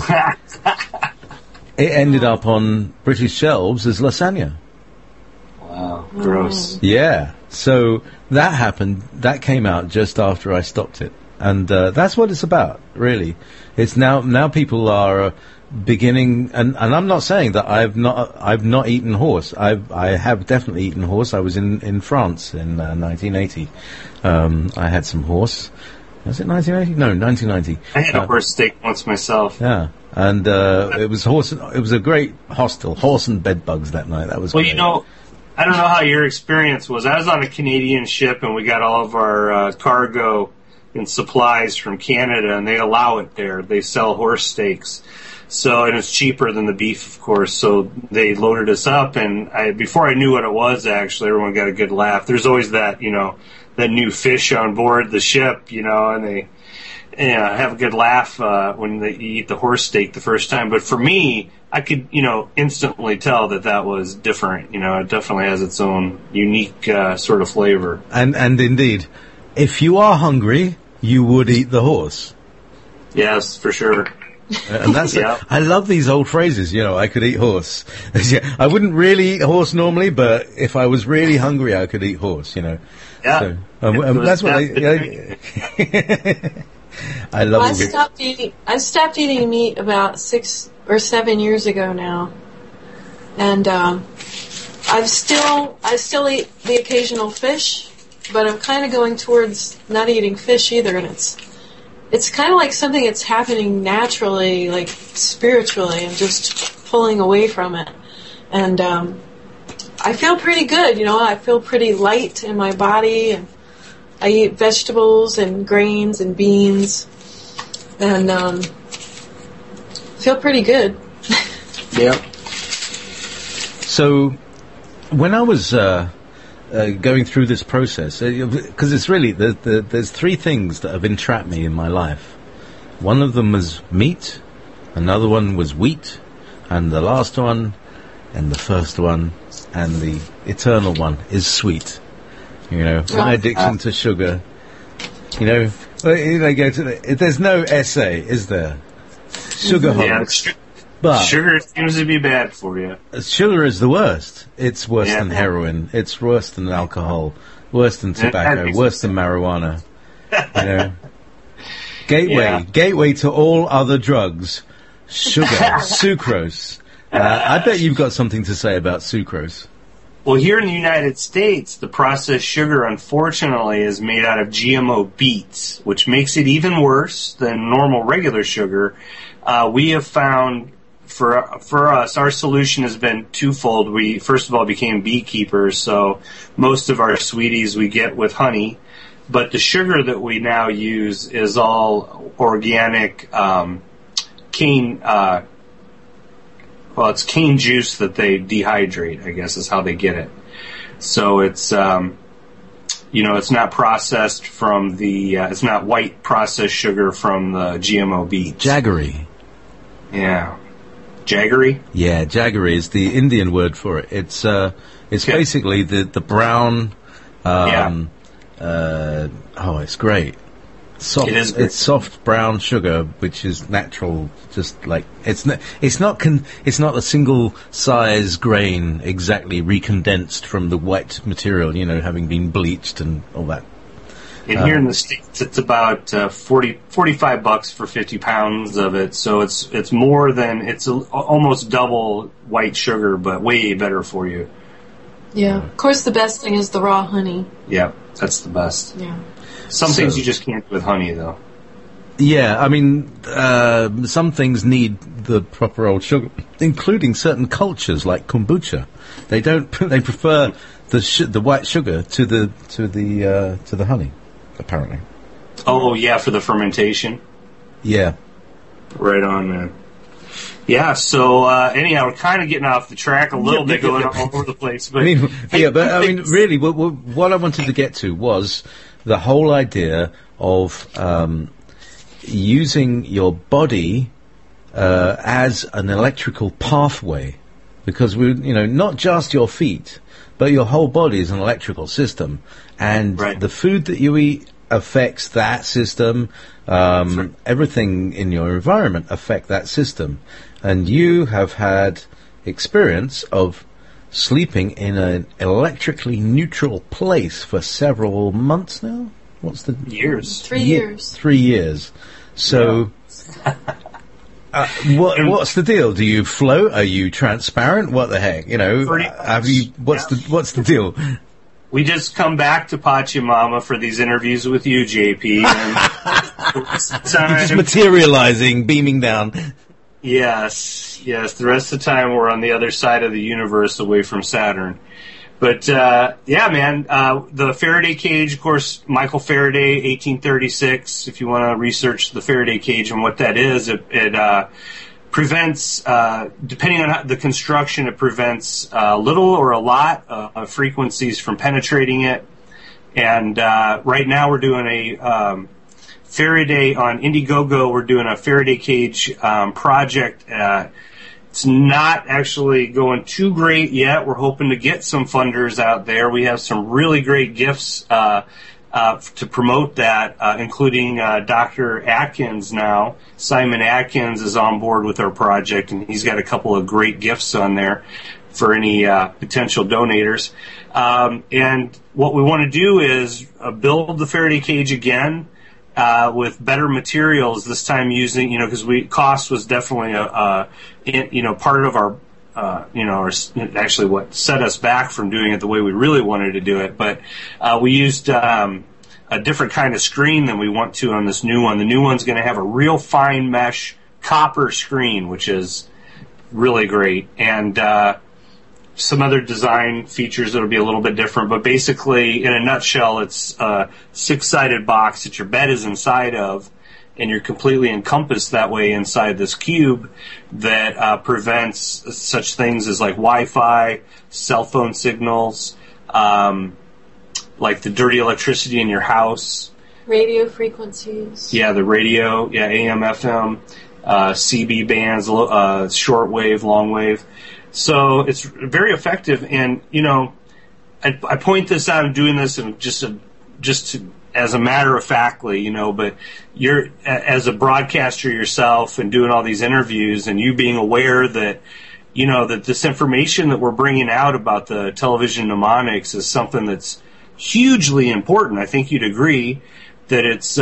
it ended up on British shelves as lasagna. Wow. Gross. Yeah. So, that happened. That came out just after I stopped it. And that's what it's about, really. It's now people are beginning, and I'm not saying that I've not eaten horse. I have definitely eaten horse. I was in France in 1980. I had some horse. Was it 1980? No, 1990. I had a horse steak once myself. Yeah. And it was a great hostel, horse and bed bugs that night. That was well, great. I don't know how your experience was. I was on a Canadian ship, and we got all of our cargo and supplies from Canada, and they allow it there. They sell horse steaks. So, and it's cheaper than the beef, of course. So they loaded us up, and before I knew what it was, actually, everyone got a good laugh. There's always that, that new fish on board the ship, and they have a good laugh when they eat the horse steak the first time. But for me, I could, instantly tell that was different. It definitely has its own unique sort of flavor. And indeed, if you are hungry, you would eat the horse. Yes, for sure. And that's Yeah. I love these old phrases. I could eat horse. I wouldn't really eat horse normally, but if I was really hungry, I could eat horse. Yeah. So, that's what I love. I stopped eating meat about 6 or 7 years ago now, and I still eat the occasional fish, but I'm kind of going towards not eating fish either, and it's kind of like something that's happening naturally, like spiritually, and just pulling away from it. And I feel pretty good, I feel pretty light in my body, and I eat vegetables and grains and beans, and feel pretty good. Yeah. So, when I was going through this process, because it's really there's three things that have entrapped me in my life. One of them was meat, another one was wheat, and the last one, and the first one, and the eternal one is sweet. My addiction to sugar. They go to there's no essay, is there? Sugarholics. Yeah, but sugar seems to be bad for you. Sugar is the worst. It's worse than heroin. It's worse than alcohol. Worse than tobacco. Worse than marijuana. Gateway to all other drugs. Sugar, sucrose. I bet you've got something to say about sucrose. Well, here in the United States, the processed sugar, unfortunately, is made out of GMO beets, which makes it even worse than normal regular sugar. We have found, for us, our solution has been twofold. We, first of all, became beekeepers, so most of our sweeties we get with honey. But the sugar that we now use is all organic cane. It's cane juice that they dehydrate, I guess is how they get it. So it's, it's not processed from it's not white processed sugar from the GMO beets. Jaggery. Yeah. Jaggery? Yeah, jaggery is the Indian word for it. It's basically the brown, it's great. Soft, it is great. It's soft brown sugar, which is natural. Just like it's not a single size grain exactly recondensed from the wet material. Having been bleached and all that. And here in the States, it's about $45 for 50 pounds of it. So it's more than almost double white sugar, but way better for you. Yeah. Of course, the best thing is the raw honey. Yeah, that's the best. Yeah. Some things you just can't do with honey, though. Yeah, I mean, some things need the proper old sugar, including certain cultures like kombucha. They don't. They prefer the white sugar to the honey, apparently. Oh yeah, for the fermentation. Yeah. Right on, man. Yeah. So anyhow, we're kind of getting off the track a little bit, going all over the place. But really, what I wanted to get to was the whole idea of using your body as an electrical pathway, because not just your feet, but your whole body is an electrical system, and the food that you eat affects that system. Everything in your environment affect that system, and you have had experience of sleeping in an electrically neutral place for several months now. What's the years? 3 years. 3 years. So, what's the deal? Do you float? Are you transparent? What the heck? Have you? What's the deal? We just come back to Pachamama for these interviews with you, JP. And You're just materializing, beaming down. Yes. The rest of the time we're on the other side of the universe away from Saturn. But, yeah, man, the Faraday cage, of course, Michael Faraday, 1836, if you want to research the Faraday cage and what that is, it prevents, depending on the construction, it prevents little or a lot of frequencies from penetrating it. And right now we're doing a Faraday on Indiegogo. We're doing a Faraday cage project. It's not actually going too great yet. We're hoping to get some funders out there. We have some really great gifts to promote that, including Dr. Atkins now. Simon Atkins is on board with our project, and he's got a couple of great gifts on there for any potential donators. And what we want to do is build the Faraday cage again with better materials, this time using, because cost was definitely part of our, actually what set us back from doing it the way we really wanted to do it. But we used a different kind of screen than we want to on this new one. The new one's going to have a real fine mesh copper screen, which is really great. And some other design features that'll be a little bit different, but basically, in a nutshell, it's a 6-sided box that your bed is inside of, and you're completely encompassed that way inside this cube that prevents such things as like Wi-Fi, cell phone signals, like the dirty electricity in your house. Radio frequencies. Yeah, the radio, AM, FM, CB bands, shortwave, longwave. So it's very effective, and I point this out. I'm doing this and just as a matter of factly, but you're as a broadcaster yourself and doing all these interviews, and you being aware that that this information that we're bringing out about the television mnemonics is something that's hugely important. I think you'd agree that it's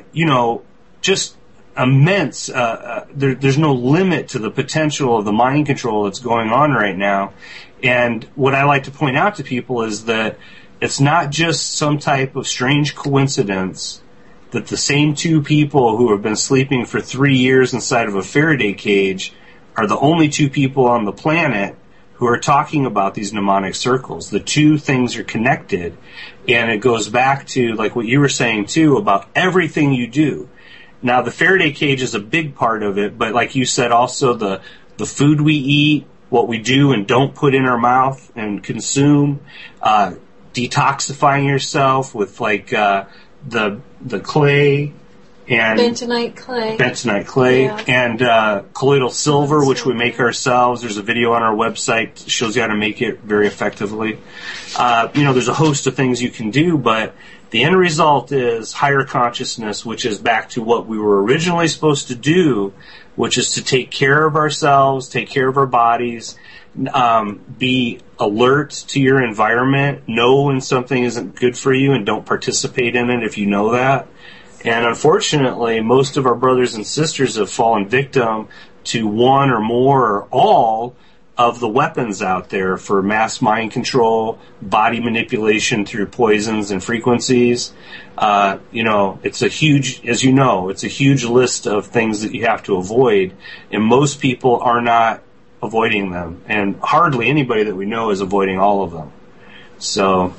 just immense. There's no limit to the potential of the mind control that's going on right now. And what I like to point out to people is that it's not just some type of strange coincidence that the same two people who have been sleeping for 3 years inside of a Faraday cage are the only two people on the planet who are talking about these mnemonic circles. The two things are connected, and it goes back to like what you were saying too about everything you do. Now, the Faraday cage is a big part of it, but like you said, also the food we eat, what we do and don't put in our mouth and consume, detoxifying yourself with like the clay and bentonite clay, yeah. And colloidal silver, which we make ourselves. There's a video on our website that shows you how to make it very effectively. There's a host of things you can do, but the end result is higher consciousness, which is back to what we were originally supposed to do, which is to take care of ourselves, take care of our bodies, be alert to your environment, know when something isn't good for you, and don't participate in it if you know that. And unfortunately, most of our brothers and sisters have fallen victim to one or more or all of the weapons out there for mass mind control, body manipulation through poisons and frequencies. It's a huge, as you know, it's a huge list of things that you have to avoid, and most people are not avoiding them, and hardly anybody that we know is avoiding all of them. So,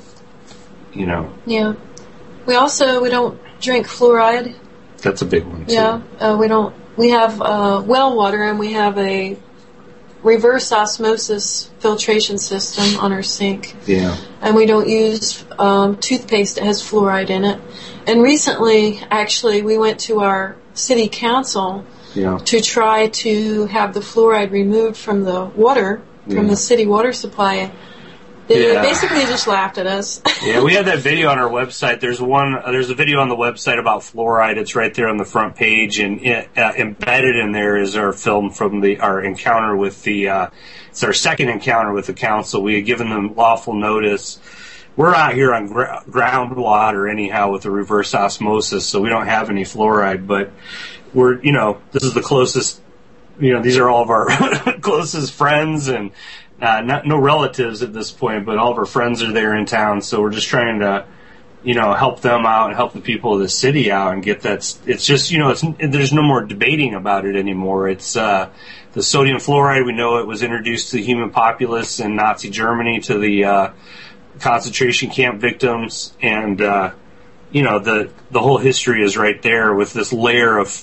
Yeah. We don't drink fluoride. That's a big one, too. Yeah, we don't. We have well water, and we have a reverse osmosis filtration system on our sink. Yeah. And we don't use toothpaste that has fluoride in it. And recently, actually, we went to our city council to try to have the fluoride removed from the water, from the city water supply. They basically just laughed at us. Yeah, we have that video on our website. There's a video on the website about fluoride. It's right there on the front page, and embedded in there is our film from our encounter with it's our second encounter with the council. We had given them lawful notice. We're out here on groundwater anyhow with the reverse osmosis, so we don't have any fluoride, but this is the closest, these are all of our closest friends, and no relatives at this point, but all of our friends are there in town, so we're just trying to help them out and help the people of the city out and get that. It's just, there's no more debating about it anymore. It's the sodium fluoride. We know it was introduced to the human populace in Nazi Germany, to the concentration camp victims, and the whole history is right there with this layer of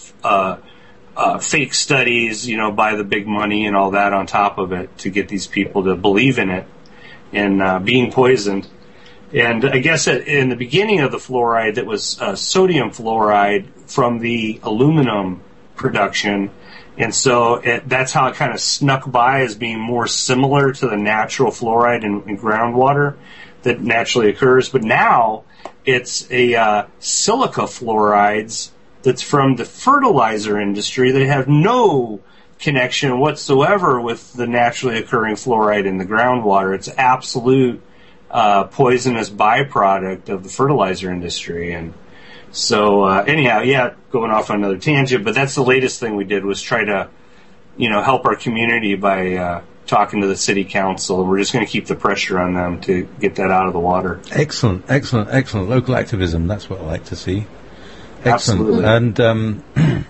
fake studies, by the big money and all that on top of it to get these people to believe in it and being poisoned. And I guess in the beginning of the fluoride, that was sodium fluoride from the aluminum production. And so that's how it kind of snuck by as being more similar to the natural fluoride in groundwater that naturally occurs. But now it's a silica fluorides that's from the fertilizer industry that have no connection whatsoever with the naturally occurring fluoride in the groundwater. It's absolute poisonous byproduct of the fertilizer industry. And so anyhow, going off on another tangent, but that's the latest thing we did, was try to help our community by talking to the city council. We're just going to keep the pressure on them to get that out of the water. Excellent. Local activism, that's what I like to see. Excellent. Absolutely. And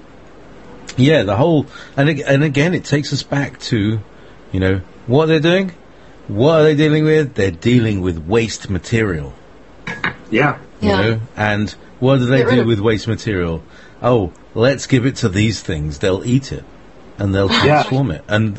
the whole, and again, it takes us back to what they're doing. What are they dealing with? They're dealing with waste material. Yeah. And what do they do with waste material? Oh, let's give it to these things. They'll eat it, and they'll transform it. And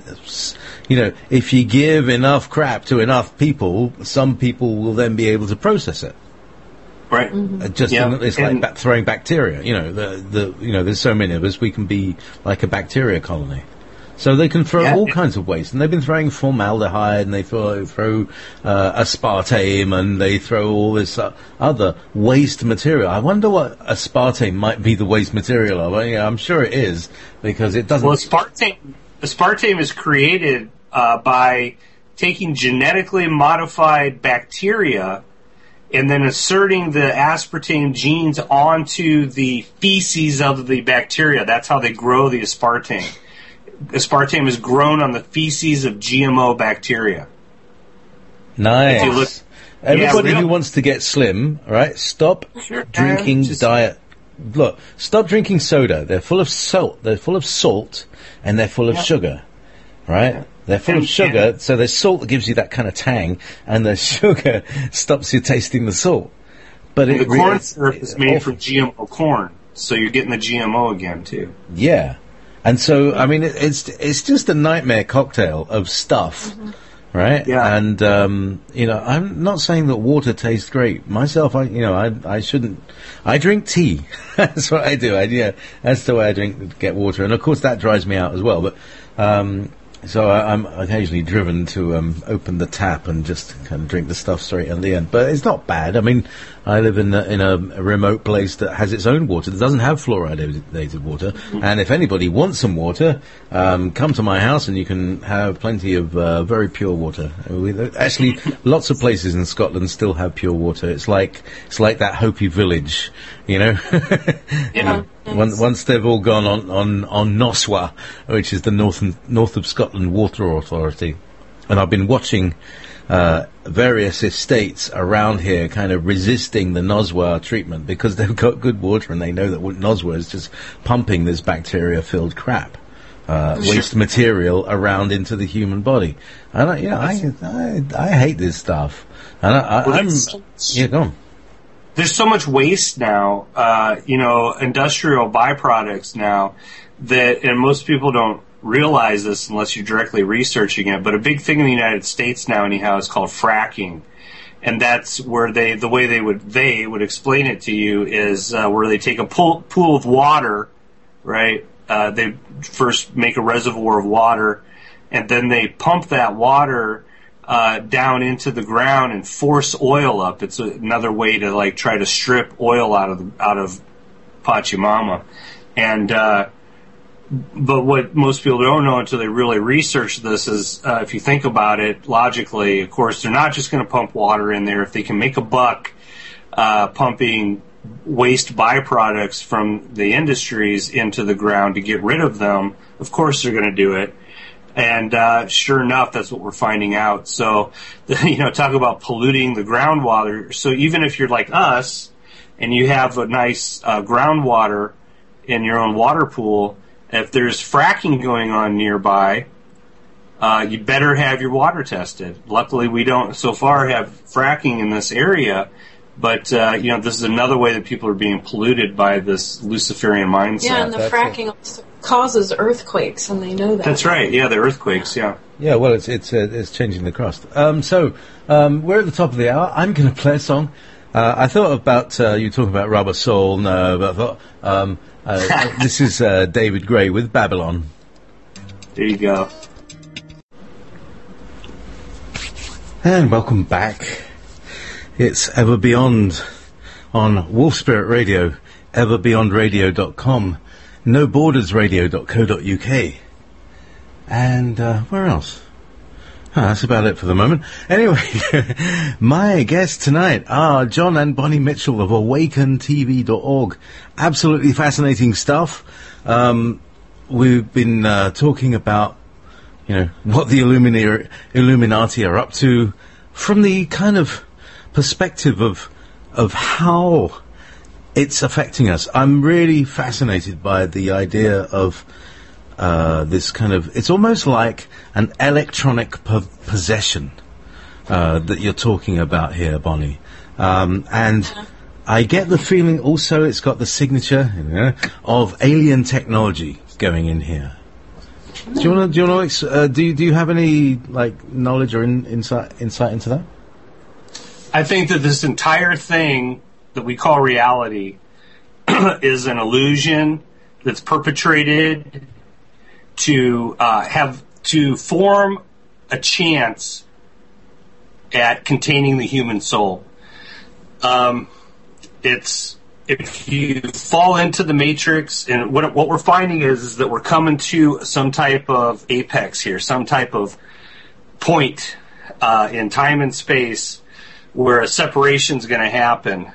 if you give enough crap to enough people, some people will then be able to process it. Right. It's like throwing bacteria. There's so many of us. We can be like a bacteria colony. So they can throw all kinds of waste, and they've been throwing formaldehyde, and they throw aspartame, and they throw all this other waste material. I wonder what aspartame might be the waste material of. I'm sure it is, because it doesn't. Well, aspartame is created by taking genetically modified bacteria and then inserting the aspartame genes onto the feces of the bacteria. That's how they grow the aspartame. Aspartame is grown on the feces of GMO bacteria. Nice. Everybody who wants to get slim, right? Stop drinking diet. Look, stop drinking soda. They're full of salt. They're full of salt, and they're full of sugar, right? Yeah. They're full of sugar, so there's salt that gives you that kind of tang, and the sugar stops you tasting the salt. But the corn syrup is made from GMO corn, so you're getting the GMO again too. Yeah. And so, it's just a nightmare cocktail of stuff, right? Yeah. And, I'm not saying that water tastes great. Myself, I shouldn't. I drink tea. That's what I do. That's the way I get water. And, of course, that dries me out as well. But, so I'm occasionally driven to open the tap and just kind of drink the stuff straight at the end. But it's not bad. I live in a remote place that has its own water that doesn't have fluoridated water. And if anybody wants some water, come to my house and you can have plenty of very pure water. Actually, lots of places in Scotland still have pure water. It's like that Hopi village, Yeah. Once they've all gone on NOSWA, which is the North of Scotland Water Authority, and I've been watching various estates around here kind of resisting the NOSWA treatment because they've got good water and they know that NOSWA is just pumping this bacteria-filled crap, waste material around into the human body. And I hate this stuff. And go on. There's so much waste now, industrial byproducts now and most people don't realize this unless you're directly researching it, but a big thing in the United States now anyhow is called fracking. And that's where the way they would explain it to you is where they take a pool of water, right? They first make a reservoir of water, and then they pump that water down into the ground and force oil up. It's another way to try to strip oil out of Pachamama. And but what most people don't know until they really research this is, if you think about it logically, of course, they're not just going to pump water in there. If they can make a buck pumping waste byproducts from the industries into the ground to get rid of them, of course they're going to do it. And sure enough, that's what we're finding out. So, talk about polluting the groundwater. So even if you're like us and you have a nice groundwater in your own water pool, if there's fracking going on nearby, you better have your water tested. Luckily, we don't so far have fracking in this area. But, this is another way that people are being polluted by this Luciferian mindset. Yeah, and the fracking also causes earthquakes, and they know that. That's right. Yeah, the earthquakes, yeah. Yeah, well, it's changing the crust. So we're at the top of the hour. I'm going to play a song. I thought about, you talking about Rubber Soul. No, but I thought, this is David Gray with Babylon. There you go. And welcome back. It's Ever Beyond on Wolf Spirit Radio, everbeyondradio.com, nobordersradio.co.uk, and where else? That's about it for the moment. Anyway, my guests tonight are John and Bonnie Mitchell of awakentv.org. Absolutely fascinating stuff. We've been talking about, what the Illuminati are up to from the kind of perspective of how it's affecting us. I'm really fascinated by the idea of this kind of, it's almost like an electronic possession that you're talking about here, Bonnie. And I get the feeling also it's got the signature of alien technology going in here. Do you have any knowledge or insight into that? I think that this entire thing that we call reality is an illusion that's perpetrated to form a chance at containing the human soul. It's if you fall into the matrix, and what we're finding is that we're coming to some type of apex here, some type of point in time and space where a separation is going to happen.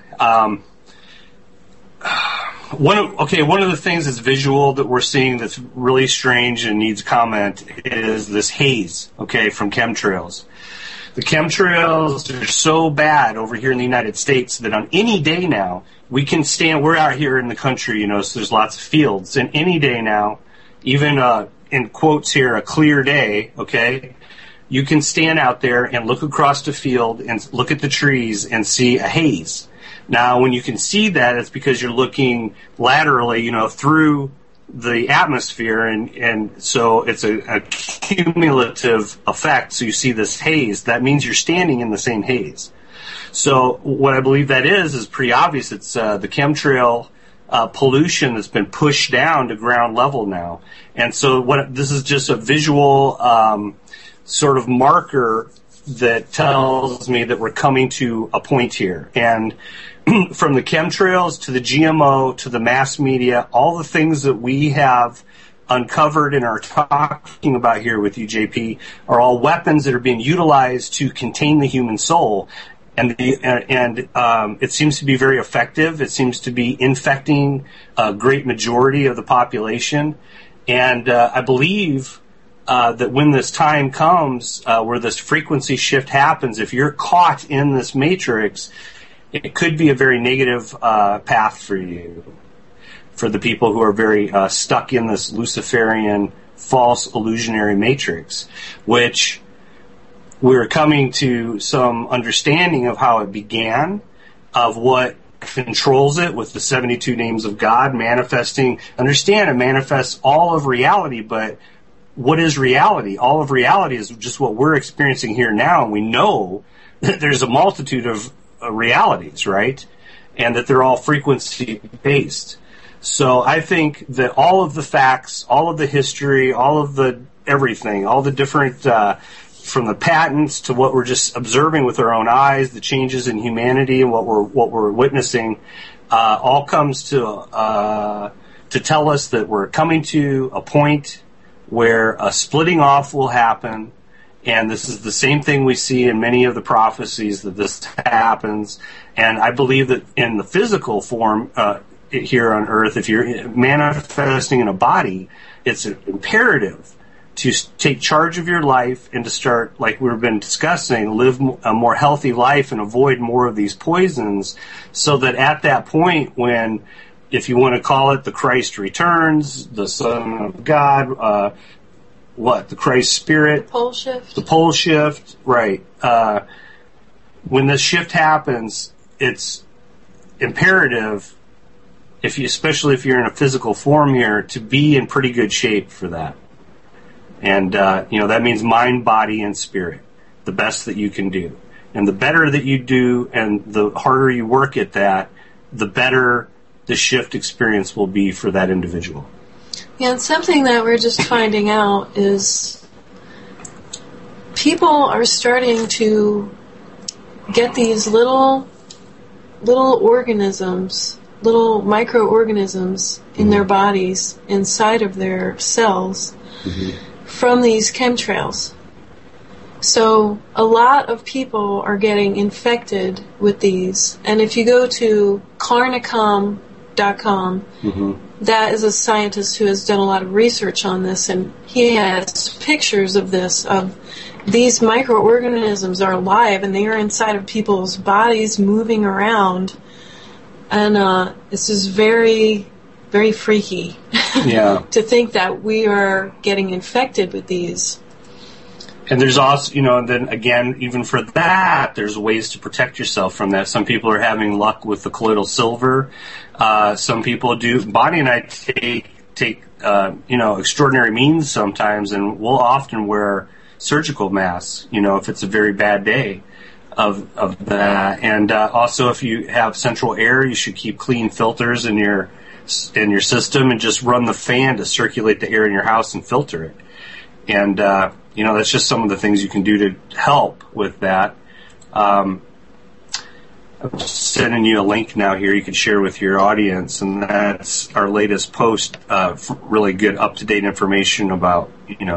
One of the things that's visual that we're seeing that's really strange and needs comment is this haze, from chemtrails. The chemtrails are so bad over here in the United States that on any day now, we can stand, we're out here in the country, so there's lots of fields, and any day now, even in quotes here, a clear day, you can stand out there and look across the field and look at the trees and see a haze. Now, when you can see that, it's because you're looking laterally, through the atmosphere, and so it's a cumulative effect. So you see this haze. That means you're standing in the same haze. So what I believe that is pretty obvious. It's the chemtrail pollution that's been pushed down to ground level now. And so this is just a visual sort of marker that tells me that we're coming to a point here. And from the chemtrails to the GMO to the mass media, all the things that we have uncovered and are talking about here with you, JP, are all weapons that are being utilized to contain the human soul. And it seems to be very effective. It seems to be infecting a great majority of the population. And I believe that when this time comes where this frequency shift happens, if you're caught in this matrix, it could be a very negative path for you, for the people who are very stuck in this Luciferian false illusionary matrix, which we're coming to some understanding of how it began, of what controls it with the 72 names of God manifesting. Understand, it manifests all of reality, but what is reality? All of reality is just what we're experiencing here now, and we know that there's a multitude of realities, right? And that they're all frequency-based. So I think that all of the facts, all of the history, all of the everything, all the different, from the patents to what we're just observing with our own eyes, the changes in humanity and what we're witnessing, all comes to tell us that we're coming to a point where a splitting off will happen. And this is the same thing we see in many of the prophecies, that this happens. And I believe that in the physical form here on Earth, if you're manifesting in a body, it's imperative to take charge of your life and to start, like we've been discussing, live a more healthy life and avoid more of these poisons, so that at that point when, if you want to call it the Christ returns, the Son of God, the Christ Spirit, the pole shift, right? When this shift happens, it's imperative, especially if you're in a physical form here, to be in pretty good shape for that. And that means mind, body, and spirit, the best that you can do. And the better that you do, and the harder you work at that, the better the shift experience will be for that individual. Yeah, and something that we're just finding out is people are starting to get these little organisms, little microorganisms in their bodies, inside of their cells, from these chemtrails. So a lot of people are getting infected with these. And if you go to Klarna.com, that is a scientist who has done a lot of research on this, and he has pictures of this, of these microorganisms are alive and they are inside of people's bodies moving around. And this is very, very freaky to think that we are getting infected with these. And there's also, and then again, even for that, there's ways to protect yourself from that. Some people are having luck with the colloidal silver. Some people do. Bonnie and I take extraordinary means sometimes, and we'll often wear surgical masks, if it's a very bad day of that. And also, if you have central air, you should keep clean filters in your system and just run the fan to circulate the air in your house and filter it. And that's just some of the things you can do to help with that. I'm just sending you a link now here you can share with your audience, and that's our latest post, really good up-to-date information about,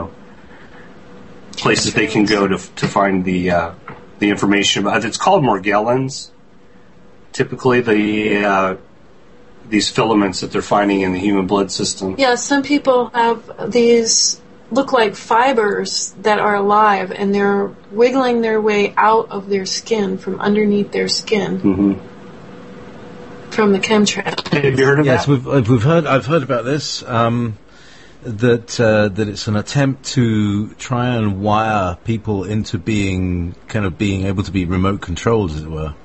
places they can go to find the information about. It's called Morgellons. Typically, these filaments that they're finding in the human blood system. Yeah, some people have these look like fibers that are alive, and they're wiggling their way out of their skin, from underneath their skin, from the chemtrail. Have you heard of that? Yes, I've heard about this. That it's an attempt to try and wire people into being able to be remote controlled, as it were.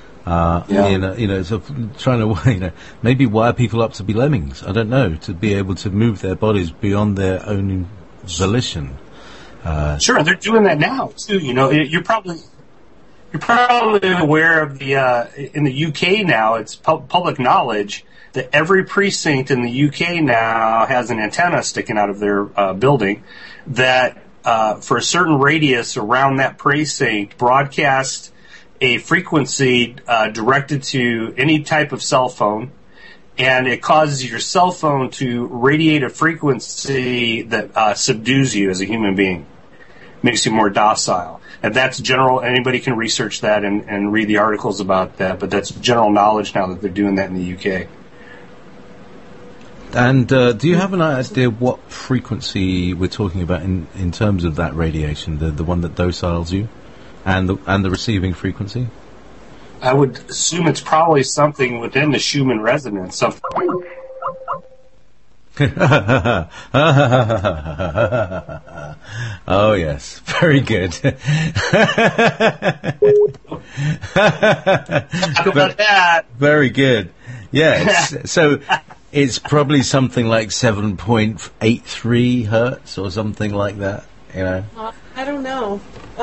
So trying to maybe wire people up to be lemmings. I don't know, to be able to move their bodies beyond their own volition. Sure, they're doing that now too. You're probably aware of the in the UK now. It's public knowledge that every precinct in the UK now has an antenna sticking out of their building that for a certain radius around that precinct broadcasts a frequency directed to any type of cell phone, and it causes your cell phone to radiate a frequency that subdues you as a human being, makes you more docile. And that's general. Anybody can research that and read the articles about that, but that's general knowledge now that they're doing that in the UK. And do you have an idea what frequency we're talking about in terms of that radiation, the one that dociles you, and the receiving frequency? I would assume it's probably something within the Schumann resonance. Oh yes, very good. Talk about that. Very good. Yes. So it's probably something like 7.83 hertz or something like that. I don't know.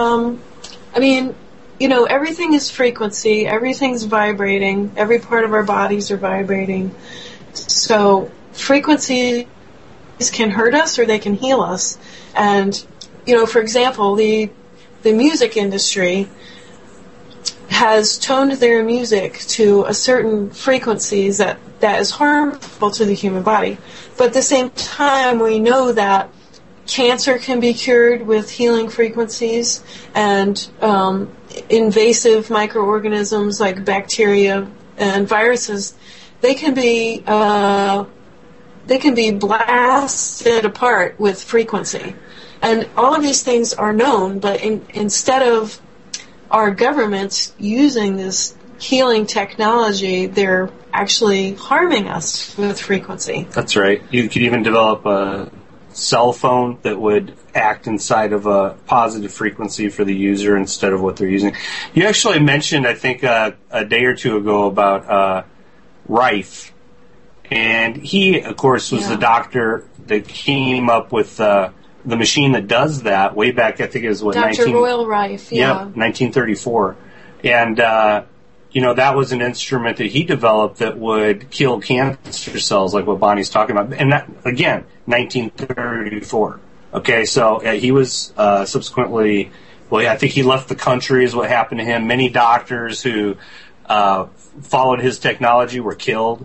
Everything is frequency. Everything's vibrating. Every part of our bodies are vibrating. So frequencies can hurt us or they can heal us. And, for example, the music industry has toned their music to a certain frequencies that is harmful to the human body. But at the same time, we know that cancer can be cured with healing frequencies, and invasive microorganisms like bacteria and viruses, they can be blasted apart with frequency. And all of these things are known, but instead of our governments using this healing technology, they're actually harming us with frequency. That's right. You could even develop a cell phone that would act inside of a positive frequency for the user instead of what they're using. You actually mentioned, I think, a day or two ago about Rife. And he, of course, was the doctor that came up with the machine that does that way back, I think it was, Dr. Royal Rife, yeah. 1934. And, that was an instrument that he developed that would kill cancer cells, like what Bonnie's talking about. And that, again, 1934. Okay, so he was subsequently, I think he left the country is what happened to him. Many doctors who followed his technology were killed.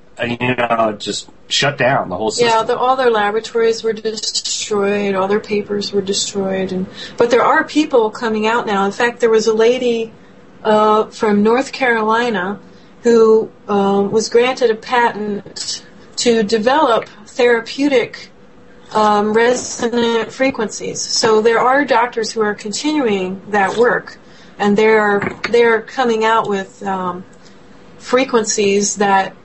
Just shut down the whole system. Yeah, all their laboratories were destroyed, all their papers were destroyed. But there are people coming out now. In fact, there was a lady from North Carolina who was granted a patent to develop therapeutic resonant frequencies. So there are doctors who are continuing that work, and they're coming out with frequencies that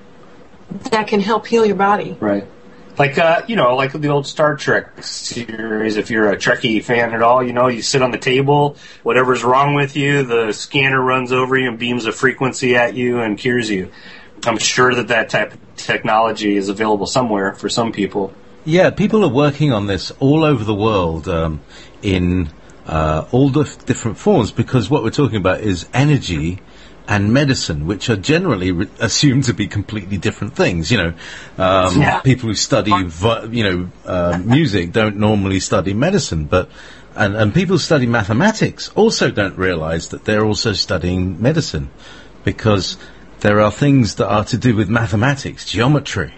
can help heal your body. Right. Like, like the old Star Trek series, if you're a Trekkie fan at all, you sit on the table, whatever's wrong with you, the scanner runs over you and beams a frequency at you and cures you. I'm sure that type of technology is available somewhere for some people. Yeah, people are working on this all over the world in all the different forms, because what we're talking about is energy and medicine, which are generally assumed to be completely different things. People who study, music don't normally study medicine, and people who study mathematics also don't realize that they're also studying medicine, because there are things that are to do with mathematics, geometry,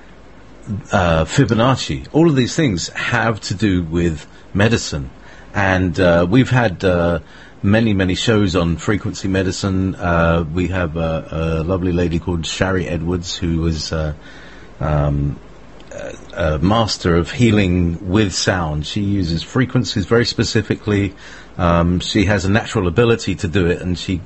Fibonacci. All of these things have to do with medicine, and we've had many shows on frequency medicine. We have a lovely lady called Shari Edwards, who is a master of healing with sound. She uses frequencies very specifically. She has a natural ability to do it, and she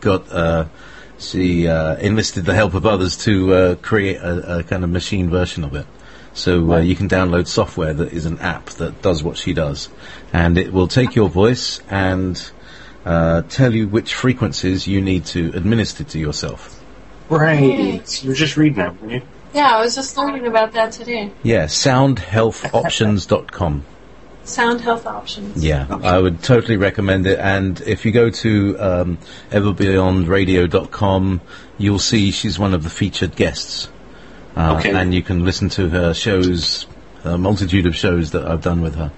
enlisted the help of others to create a kind of machine version of it. So you can download software that is an app that does what she does, and it will take your voice and tell you which frequencies you need to administer to yourself. Right. You're just reading that, weren't you? Yeah, I was just learning about that today. Yeah, soundhealthoptions.com. Sound Health Options. Yeah, okay. I would totally recommend it. And if you go to everbeyondradio.com, you'll see she's one of the featured guests. Okay. And you can listen to her shows, a multitude of shows that I've done with her.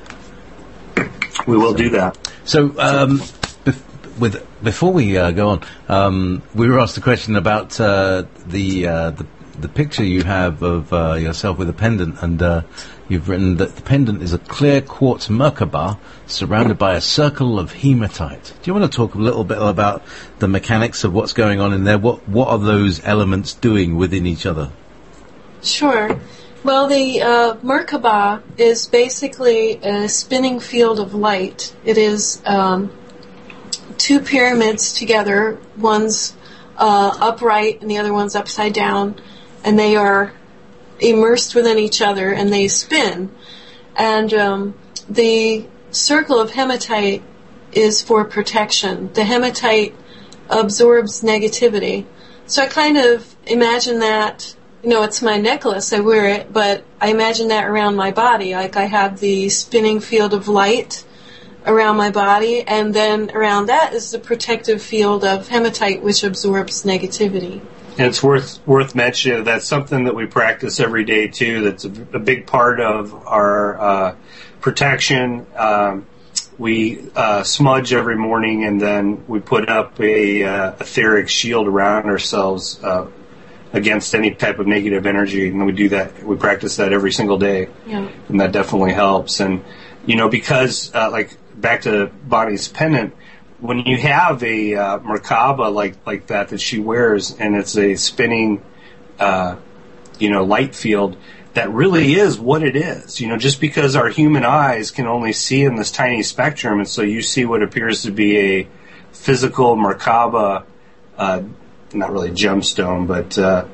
We will do that. So, before we go on, we were asked a question about the picture you have of yourself with a pendant, and you've written that the pendant is a clear quartz Merkaba surrounded by a circle of hematite. Do you want to talk a little bit about the mechanics of what's going on in there? What are those elements doing within each other? Sure. Well, the Merkaba is basically a spinning field of light. It is two pyramids together. One's upright and the other one's upside down, and they are immersed within each other, and they spin. And the circle of hematite is for protection. The hematite absorbs negativity. So I kind of imagine that, it's my necklace, I wear it, but I imagine that around my body. Like I have the spinning field of light around my body, and then around that is the protective field of hematite, which absorbs negativity. And it's worth mentioning that's something that we practice every day too. That's a big part of our protection. We smudge every morning, and then we put up a etheric shield around ourselves against any type of negative energy. And we do that. We practice that every single day, and that definitely helps. And because back to Bonnie's pendant. When you have a Merkaba like that she wears, and it's a spinning, light field, that really is what it is. You know, just because our human eyes can only see in this tiny spectrum, and so you see what appears to be a physical Merkaba, not really gemstone, but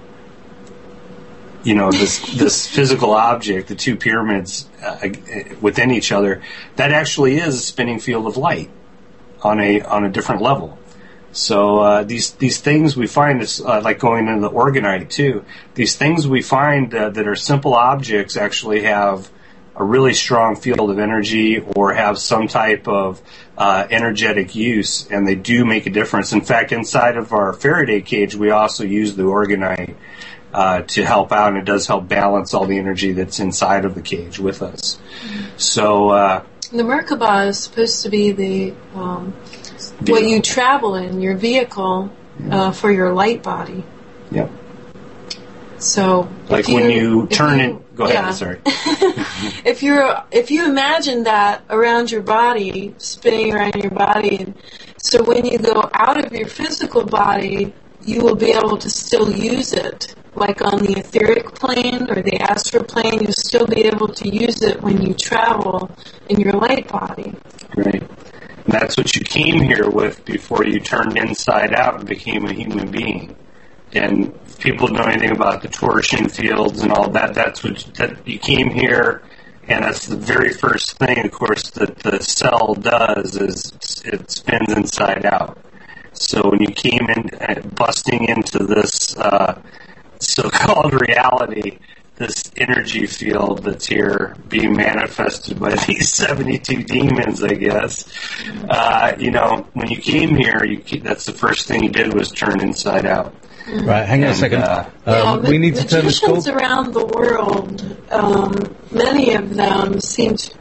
you know, this physical object, the two pyramids within each other, that actually is a spinning field of light on a different level. So these things we find, is like going into the orgonite too. These things we find that are simple objects actually have a really strong field of energy or have some type of energetic use, and they do make a difference. In fact, inside of our Faraday cage, we also use the orgonite to help out, and it does help balance all the energy that's inside of the cage with us. So the Merkaba is supposed to be the what you travel in, your vehicle for your light body. Yep. So, like when you turn it. Go ahead. Yeah. Sorry. If you imagine that around your body, spinning around your body, and so when you go out of your physical body, you will be able to still use it. Like on the etheric plane or the astral plane, you'll still be able to use it when you travel in your light body. Right. And that's what you came here with before you turned inside out and became a human being. And if people know anything about the torsion fields and all that, that you came here, and that's the very first thing, of course, that the cell does is it spins inside out. So when you came in, busting into this so-called reality, this energy field that's here being manifested by these 72 demons, I guess. You know, when you came here, that's the first thing you did was turn inside out. Right, hang on a second. We need to turn this call. Magicians around the world, many of them seem to...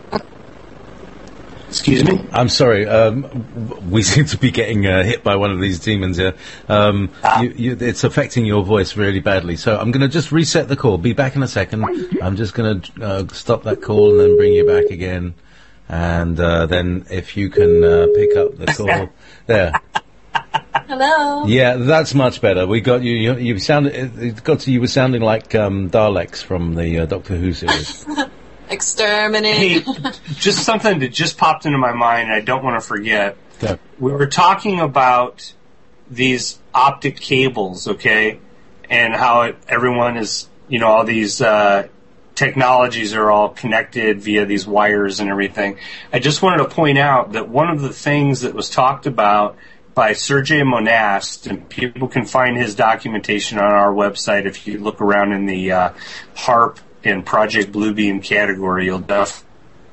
Excuse me? I'm sorry. We seem to be getting hit by one of these demons here. It's affecting your voice really badly. So I'm going to just reset the call. Be back in a second. I'm just going to stop that call and then bring you back again. And then if you can pick up the call. There. Hello? Yeah, that's much better. We got you. You sounded. It got to you were sounding like Daleks from the Doctor Who series. Exterminate. Hey, just something that just popped into my mind, and I don't want to forget. Yeah. We were talking about these optic cables, okay, and how everyone is, you know, all these technologies are all connected via these wires and everything. I just wanted to point out that one of the things that was talked about by Sergei Monast, and people can find his documentation on our website if you look around in the HARP in Project Bluebeam category, you'll definitely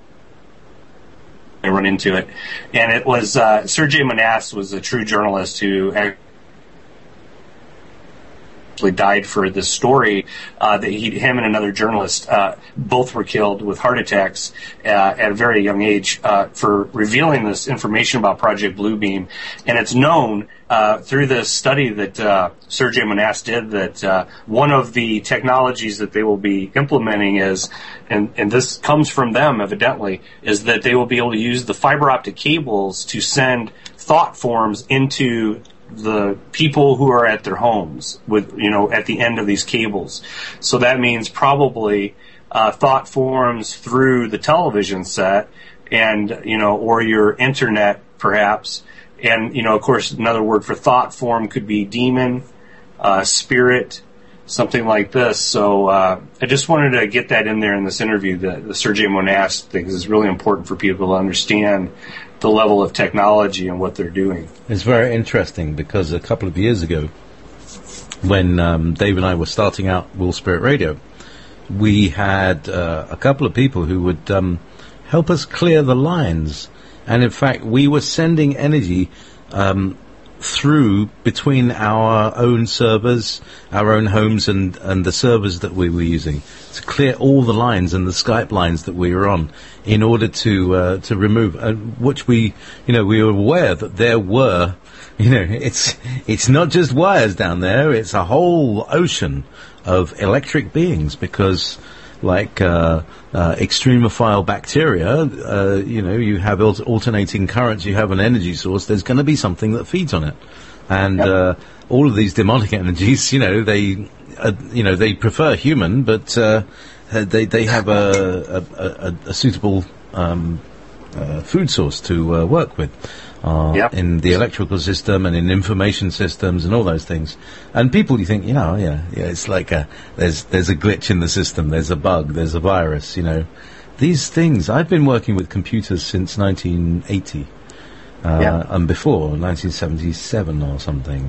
run into it. And it was Sergei Monast was a true journalist who actually died for this story that him and another journalist both were killed with heart attacks at a very young age for revealing this information about Project Bluebeam. And it's known through this study that Sergei Monast did that one of the technologies that they will be implementing is, and this comes from them evidently, is that they will be able to use the fiber optic cables to send thought forms into the people who are at their homes with, you know, at the end of these cables. So that means probably thought forms through the television set and, you know, or your internet perhaps. And, you know, of course, another word for thought form could be demon, spirit, something like this. So I just wanted to get that in there in this interview. The Sergei Monast thing is really important for people to understand the level of technology and what they're doing. It's very interesting because a couple of years ago, when Dave and I were starting out Will Spirit Radio, we had a couple of people who would help us clear the lines. And in fact, we were sending energy through between our own servers, our own homes, and the servers that we were using to clear all the lines and the Skype lines that we were on in order to remove, which we were aware that there were, it's not just wires down there, it's a whole ocean of electric beings because like extremophile bacteria, you have alternating currents, you have an energy source, there's going to be something that feeds on it. And all of these demonic energies, they prefer human, but they have a suitable food source to work with in the electrical system and in information systems and all those things. And people, you think, it's like there's a glitch in the system, there's a bug, there's a virus, These things, I've been working with computers since 1980. And before 1977 or something,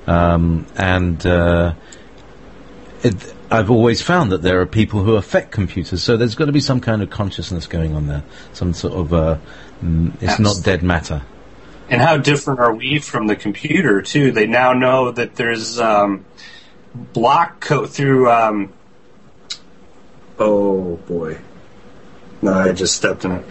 I've always found that there are people who affect computers. So there's got to be some kind of consciousness going on there, some sort of it's not dead matter. And how different are we from the computer too? They now know that there's block code through. Oh boy! No, I just stepped in it.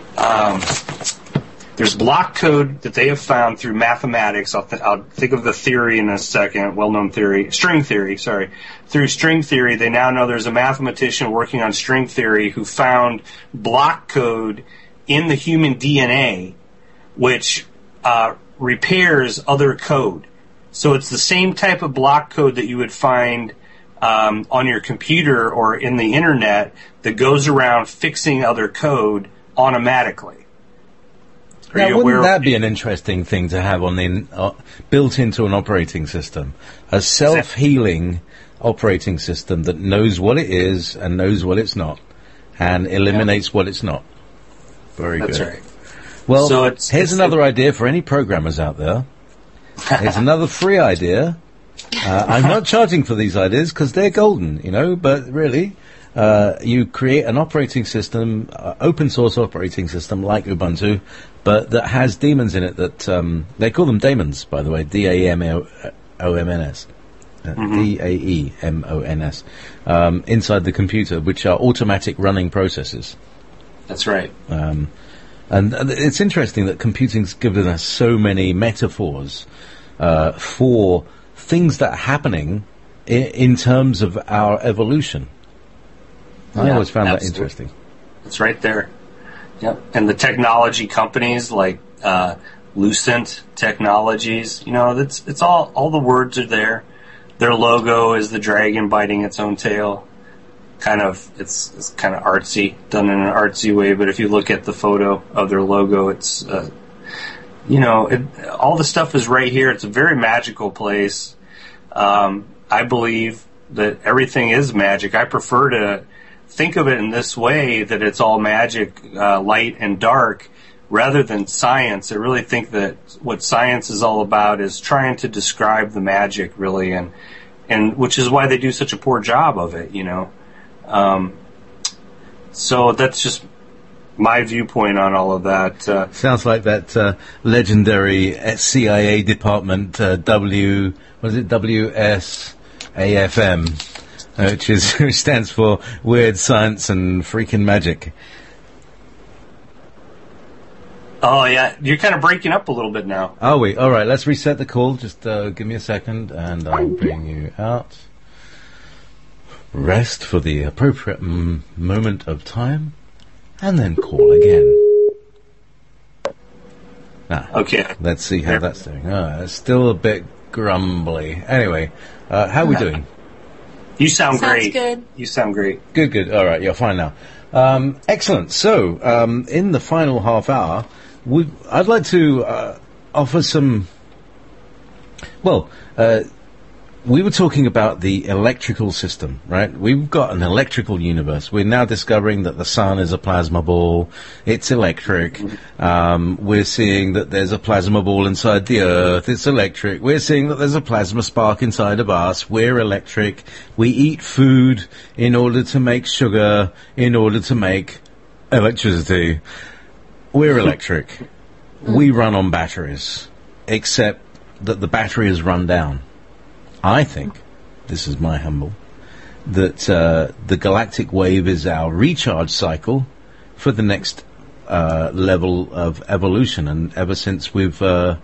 There's block code that they have found through mathematics. I'll think of the theory in a second, well-known theory, string theory, sorry. Through string theory, they now know there's a mathematician working on string theory who found block code in the human DNA, which repairs other code. So it's the same type of block code that you would find on your computer or in the internet that goes around fixing other code automatically. Now, wouldn't that be an interesting thing to have built into an operating system? A self-healing operating system that knows what it is and knows what it's not, and eliminates what it's not. Very good. That's right. Well, so here's another idea for any programmers out there. Here's another free idea. I'm not charging for these ideas because they're golden, but really, you create an operating system, open source operating system like Ubuntu, but that has daemons in it that, they call them daemons, by the way, D-A-E-M-O-N-S. D-A-E-M-O-N-S, inside the computer, which are automatic running processes. That's right. And it's interesting that computing's given us so many metaphors for things that are happening in terms of our evolution. I always found that interesting. It's right there. Yep. And the technology companies like Lucent Technologies, it's all the words are there. Their logo is the dragon biting its own tail. It's kind of artsy, done in an artsy way, but if you look at the photo of their logo, it's all the stuff is right here. It's a very magical place. I believe that everything is magic. I prefer to think of it in this way, that it's all magic, light and dark, rather than science. I really think that what science is all about is trying to describe the magic, really, and which is why they do such a poor job of it, So that's just my viewpoint on all of that. Sounds like that legendary CIA department, WSAFM, which stands for Weird Science and Freaking Magic. Oh, yeah. You're kind of breaking up a little bit now. Are we? All right, let's reset the call. Just give me a second, and I'll bring you out. Rest for the appropriate moment of time, and then call again. Okay. Let's see how that's doing. It's still a bit grumbly. Anyway, how are we doing? You sound great. Good. You sound great. Good. All right, you're fine now. Excellent. So, in the final half hour, I'd like to offer some... Well, we were talking about the electrical system, right? We've got an electrical universe. We're now discovering that the sun is a plasma ball. It's electric. We're seeing that there's a plasma ball inside the Earth. It's electric. We're seeing that there's a plasma spark inside of us. We're electric. We eat food in order to make sugar, in order to make electricity. We're electric. We run on batteries, except that the battery is run down. I think, this is my humble, that the galactic wave is our recharge cycle for the next level of evolution. And ever since we've been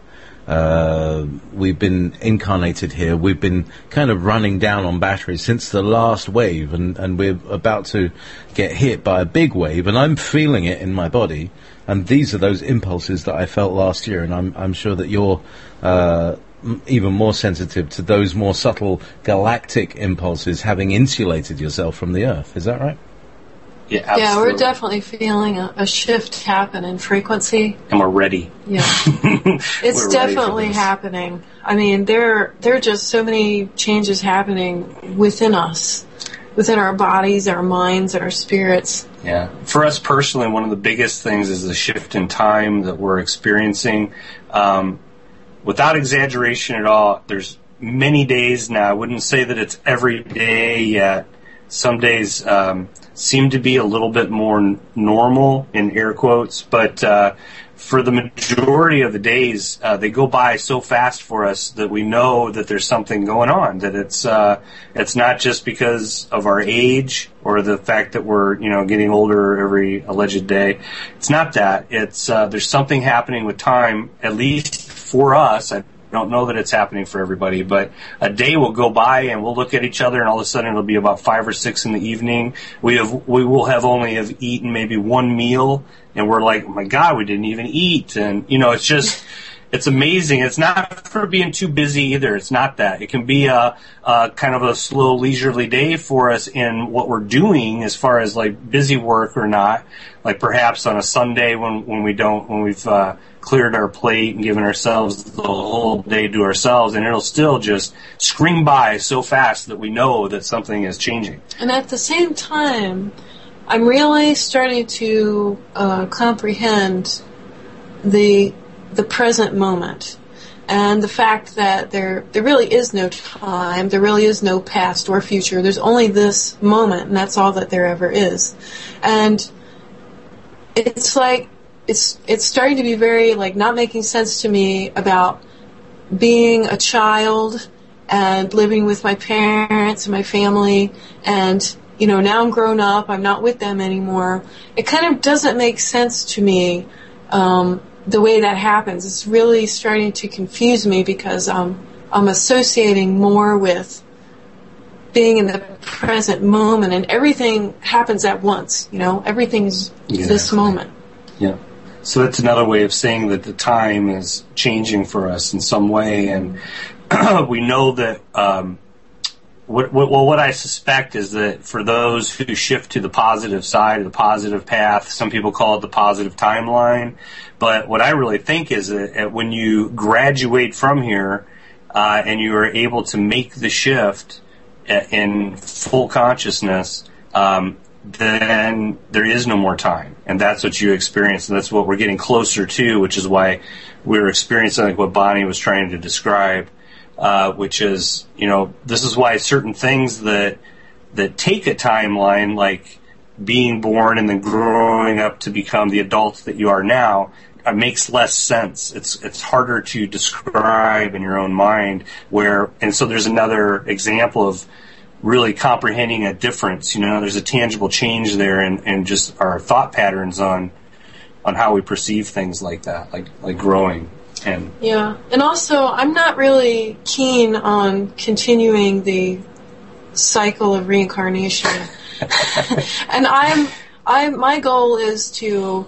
incarnated here, we've been kind of running down on batteries since the last wave, and we're about to get hit by a big wave, and I'm feeling it in my body. And these are those impulses that I felt last year, and I'm sure that you're even more sensitive to those more subtle galactic impulses, having insulated yourself from the Earth. Is that right? Yeah, absolutely. Yeah, we're definitely feeling a shift happen in frequency. And we're ready. Yeah. It's definitely happening. I mean, there are just so many changes happening within us, within our bodies, our minds, and our spirits. Yeah. For us personally, one of the biggest things is the shift in time that we're experiencing. Without exaggeration at all, there's many days now. I wouldn't say that it's every day yet. Some days seem to be a little bit more normal, in air quotes, but for the majority of the days, they go by so fast for us that we know that there's something going on, that it's not just because of our age or the fact that we're, getting older every alleged day. It's not that. It's there's something happening with time, at least for us. I don't know that it's happening for everybody, but a day will go by and we'll look at each other and all of a sudden it'll be about 5 or 6 in the evening. We will have only eaten maybe one meal and we're like, oh my God, we didn't even eat. And, it's just, it's amazing. It's not for being too busy either. It's not that. It can be a kind of a slow, leisurely day for us in what we're doing as far as like busy work or not. Like perhaps on a Sunday when we've cleared our plate and given ourselves the whole day to ourselves, and it'll still just scream by so fast that we know that something is changing. And at the same time, I'm really starting to comprehend the present moment and the fact that there really is no time, there really is no past or future. There's only this moment, and that's all that there ever is. And it's like it's starting to be very like not making sense to me about being a child and living with my parents and my family, and now I'm grown up, I'm not with them anymore. It kind of doesn't make sense to me the way that happens. It's really starting to confuse me because I'm associating more with being in the present moment, and everything happens at once. Everything's this moment. Yeah. So that's another way of saying that the time is changing for us in some way, and we know that. What I suspect is that for those who shift to the positive side, the positive path, some people call it the positive timeline. But what I really think is that when you graduate from here and you are able to make the shift in full consciousness, then there is no more time. And that's what you experience, and that's what we're getting closer to, which is why we're experiencing like what Bonnie was trying to describe, which is, this is why certain things that take a timeline, like being born and then growing up to become the adult that you are now, makes less sense. It's harder to describe in your own mind, and so there's another example of really comprehending a difference. There's a tangible change there and just our thought patterns on how we perceive things like that, like growing. And also I'm not really keen on continuing the cycle of reincarnation. And my goal is to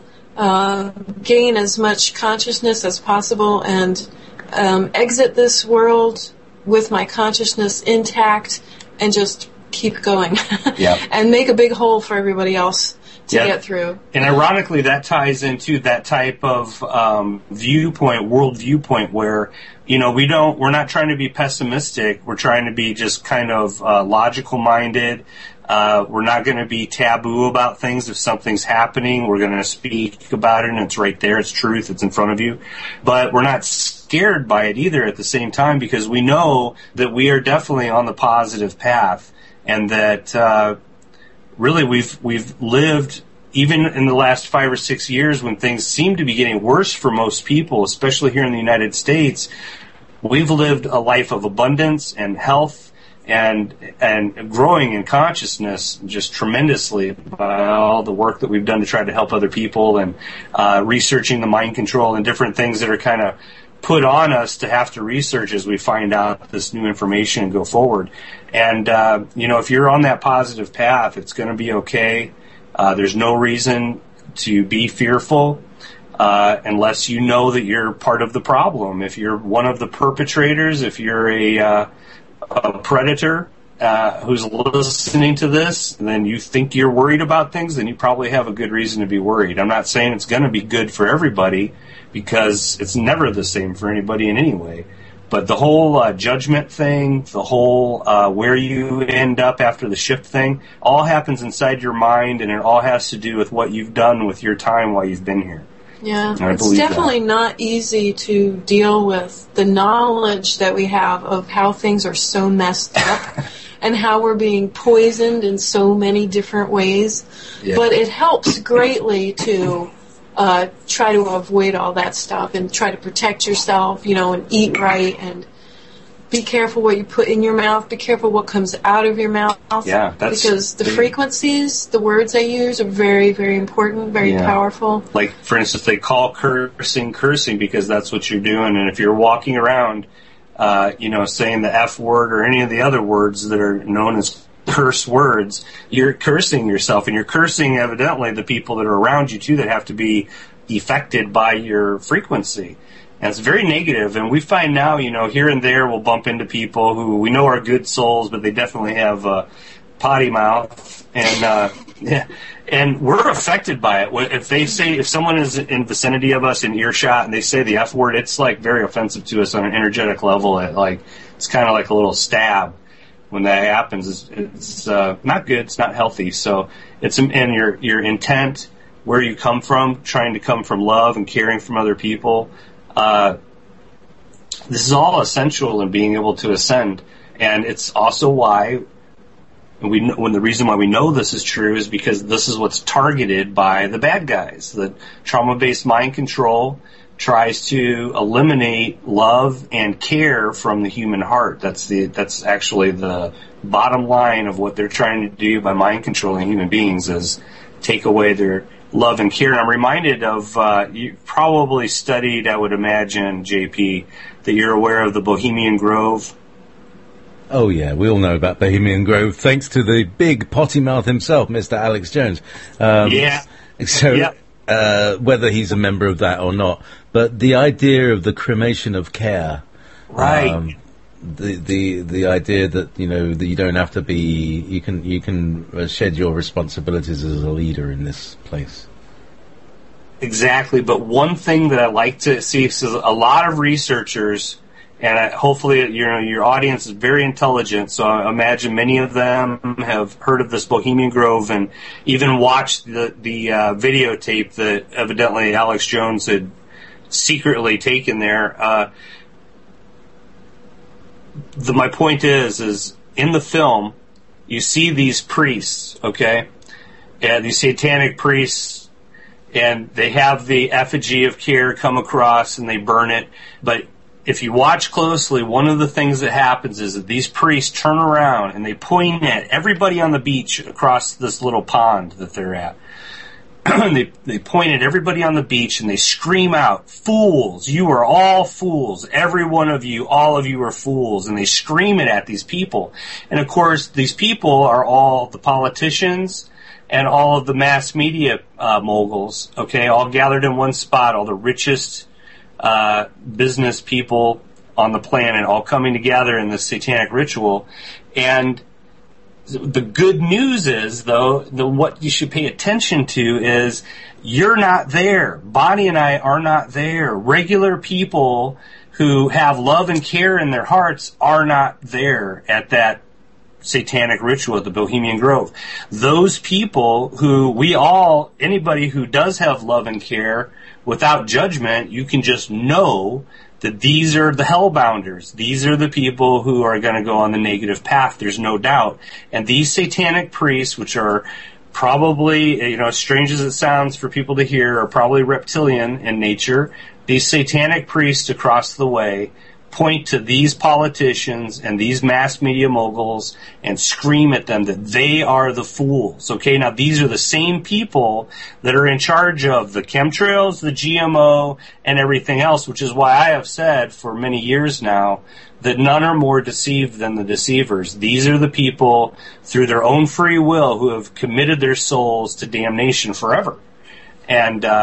gain as much consciousness as possible and exit this world with my consciousness intact and just keep going. And make a big hole for everybody else to get through. And ironically, that ties into that type of world viewpoint where, we're not trying to be pessimistic. We're trying to be just kind of logical minded. We're not going to be taboo about things. If something's happening, we're going to speak about it, and it's right there. It's truth. It's in front of you. But we're not scared by it either at the same time, because we know that we are definitely on the positive path, and that really we've lived, even in the last 5 or 6 years when things seem to be getting worse for most people, especially here in the United States, we've lived a life of abundance and health and growing in consciousness just tremendously by all the work that we've done to try to help other people, and researching the mind control and different things that are kind of put on us to have to research as we find out this new information and go forward. And, if you're on that positive path, it's going to be okay. There's no reason to be fearful. unless you know that you're part of the problem. If you're one of the perpetrators, if you're a predator who's listening to this, and then you think you're worried about things, then you probably have a good reason to be worried. I'm not saying it's going to be good for everybody, because it's never the same for anybody in any way. But the whole judgment thing, the whole where you end up after the shift thing, all happens inside your mind, and it all has to do with what you've done with your time while you've been here. Yeah, it's definitely not easy to deal with the knowledge that we have of how things are so messed up and how we're being poisoned in so many different ways. Yeah. But it helps greatly to try to avoid all that stuff and try to protect yourself, and eat right and be careful what you put in your mouth. Be careful what comes out of your mouth. Yeah, because the frequencies, the words I use are very, very important, very powerful. Like, for instance, they call cursing because that's what you're doing. And if you're walking around, saying the F word or any of the other words that are known as curse words, you're cursing yourself, and you're cursing evidently the people that are around you too, that have to be affected by your frequency. And it's very negative, and we find now, here and there we'll bump into people who we know are good souls, but they definitely have a potty mouth, and we're affected by it. If someone is in vicinity of us in earshot and they say the F word, it's like very offensive to us on an energetic level. It's kind of like a little stab when that happens. It's not good. It's not healthy. So and your intent, where you come from, trying to come from love and caring from other people. This is all essential in being able to ascend, and it's also why the reason why we know this is true is because this is what's targeted by the bad guys. The trauma-based mind control tries to eliminate love and care from the human heart. That's actually the bottom line of what they're trying to do by mind controlling human beings, is take away their love and care. And I'm reminded of, you probably studied, I would imagine, JP, that you're aware of the Bohemian Grove. Oh, yeah, we all know about Bohemian Grove, thanks to the big potty mouth himself, Mr. Alex Jones. So, whether he's a member of that or not, but the idea of the cremation of care, right? The idea that that you don't have to be, you can shed your responsibilities as a leader in this place. Exactly, but one thing that I like to see is a lot of researchers, and hopefully your audience is very intelligent, so I imagine many of them have heard of this Bohemian Grove and even watched the videotape that evidently Alex Jones had secretly taken there. My point is in the film, you see these priests, okay? And these satanic priests, and they have the effigy of care come across and they burn it. But if you watch closely, one of the things that happens is that these priests turn around and they point at everybody on the beach across this little pond that they're at. They point at everybody on the beach and they scream out, "Fools! You are all fools! Every one of you, all of you are fools!" And they scream it at these people. And of course, these people are all the politicians and all of the mass media moguls, okay, all gathered in one spot, all the richest business people on the planet, all coming together in this satanic ritual. And the good news is, though, what you should pay attention to is you're not there. Bonnie and I are not there. Regular people who have love and care in their hearts are not there at that satanic ritual at the Bohemian Grove. Those people who anybody who does have love and care without judgment, you can just know that these are the hellbounders. These are the people who are going to go on the negative path. There's no doubt. And these satanic priests, which are probably, as strange as it sounds for people to hear, are probably reptilian in nature. These satanic priests across the way point to these politicians and these mass media moguls and scream at them that they are the fools. Okay, now these are the same people that are in charge of the chemtrails, the GMO, and everything else, which is why I have said for many years now that none are more deceived than the deceivers. These are the people, through their own free will, who have committed their souls to damnation forever. And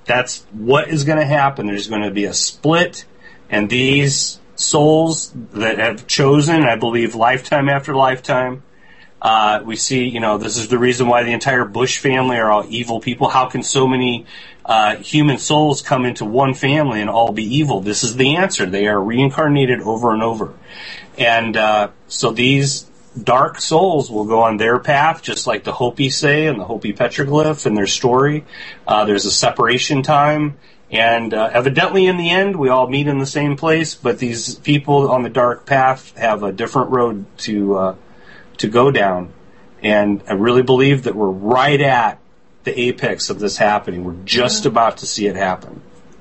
that's what is going to happen. There's going to be a split, and these souls that have chosen, I believe, lifetime after lifetime, we see, this is the reason why the entire Bush family are all evil people. How can so many human souls come into one family and all be evil? This is the answer. They are reincarnated over and over. And so these dark souls will go on their path, just like the Hopi say in the Hopi petroglyph in their story. There's a separation time, and evidently in the end we all meet in the same place, but these people on the dark path have a different road to go down. And I really believe that we're right at the apex of this happening. We're just about to see it happen.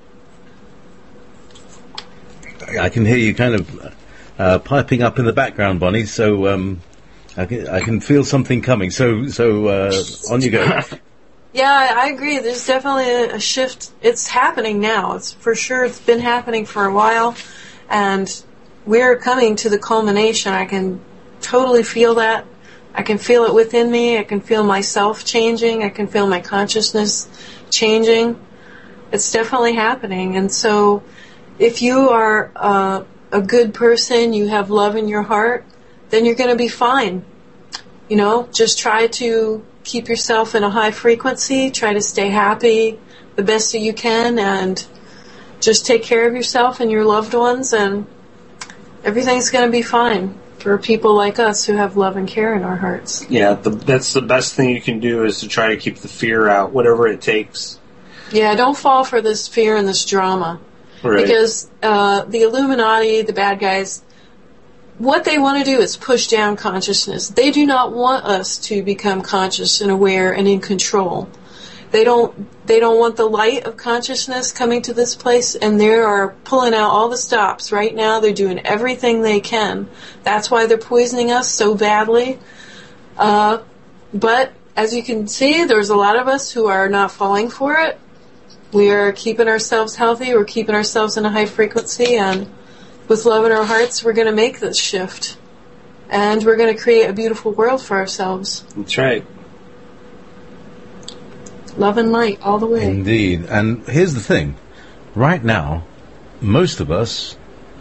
I can hear you kind of piping up in the background, Bonnie, so I can feel something coming. So on you go. Yeah, I agree. There's definitely a shift. It's happening now. It's for sure. It's been happening for a while, and we're coming to the culmination. I can totally feel that. I can feel it within me. I can feel myself changing. I can feel my consciousness changing. It's definitely happening. And so if you are a good person, you have love in your heart, then you're going to be fine. Just try to keep yourself in a high frequency. Try to stay happy the best that you can, and just take care of yourself and your loved ones, and everything's going to be fine for people like us who have love and care in our hearts. Yeah, that's the best thing you can do, is to try to keep the fear out, whatever it takes. Yeah, don't fall for this fear and this drama. Right. Because the Illuminati, the bad guys, what they want to do is push down consciousness. They do not want us to become conscious and aware and in control. They don't want the light of consciousness coming to this place, and they are pulling out all the stops right now. They're doing everything they can. That's why they're poisoning us so badly. But as you can see, there's a lot of us who are not falling for it. We are keeping ourselves healthy. We're keeping ourselves in a high frequency, and with love in our hearts, we're going to make this shift. And we're going to create a beautiful world for ourselves. That's right. Love and light all the way. Indeed. And here's the thing. Right now, most of us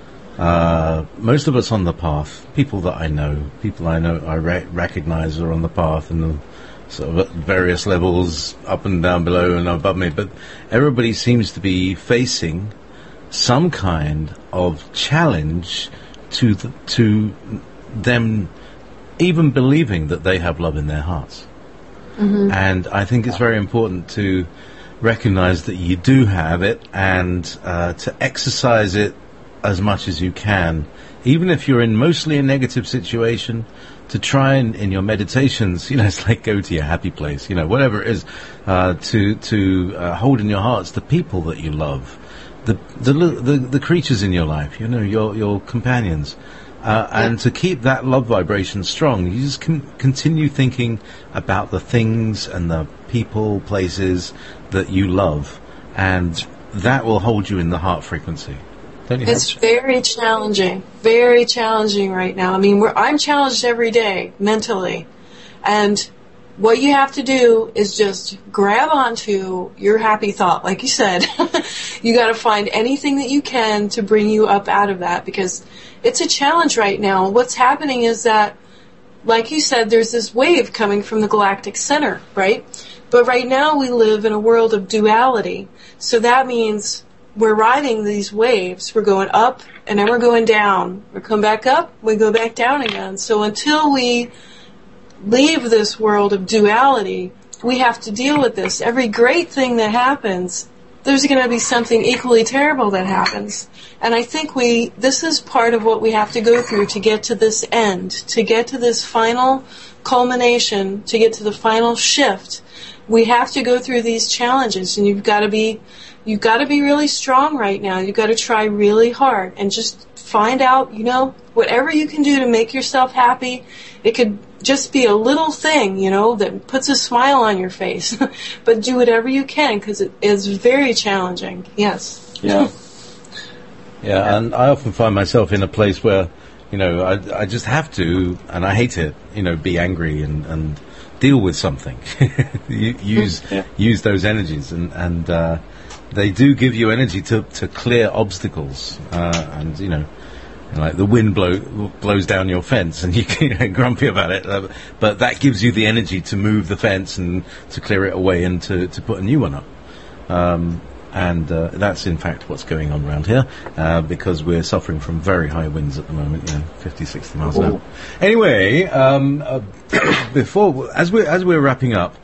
on the path, people that I know, I recognize are on the path, and sort of at various levels, up and down below and above me, but everybody seems to be facing some kind of challenge to them even believing that they have love in their hearts. Mm-hmm. And I think it's very important to recognize that you do have it, and to exercise it as much as you can, even if you're in mostly a negative situation, to try and, in your meditations, it's like go to your happy place, whatever it is, to hold in your hearts the people that you love, the creatures in your life, your companions, and to keep that love vibration strong. You just continue thinking about the things and the people, places that you love, and that will hold you in the heart frequency. It's very challenging right now. I mean, I'm challenged every day mentally, and what you have to do is just grab onto your happy thought, like you said. You got to find anything that you can to bring you up out of that, because it's a challenge right now. What's happening is that, like you said, there's this wave coming from the galactic center, right? But right now we live in a world of duality, so that means we're riding these waves. We're going up, and then we're going down. We come back up, we go back down again. So until we leave this world of duality, we have to deal with this. Every great thing that happens, there's going to be something equally terrible that happens. And I think this is part of what we have to go through to get to this end, to get to this final culmination, to get to the final shift. We have to go through these challenges, and you've got to be really strong right now. You've got to try really hard and just find out, whatever you can do to make yourself happy. It could just be a little thing, that puts a smile on your face. But do whatever you can, because it is very challenging. Yes. Yeah. Yeah, and I often find myself in a place where, I just have to, and I hate it, be angry and deal with something. Use those energies, and they do give you energy to clear obstacles, and like the wind blows down your fence, and you get grumpy about it, but that gives you the energy to move the fence and to clear it away and to put a new one up. And that's in fact what's going on around here, because we're suffering from very high winds at the moment, 50, 60 miles an hour. Anyway, as we're wrapping up,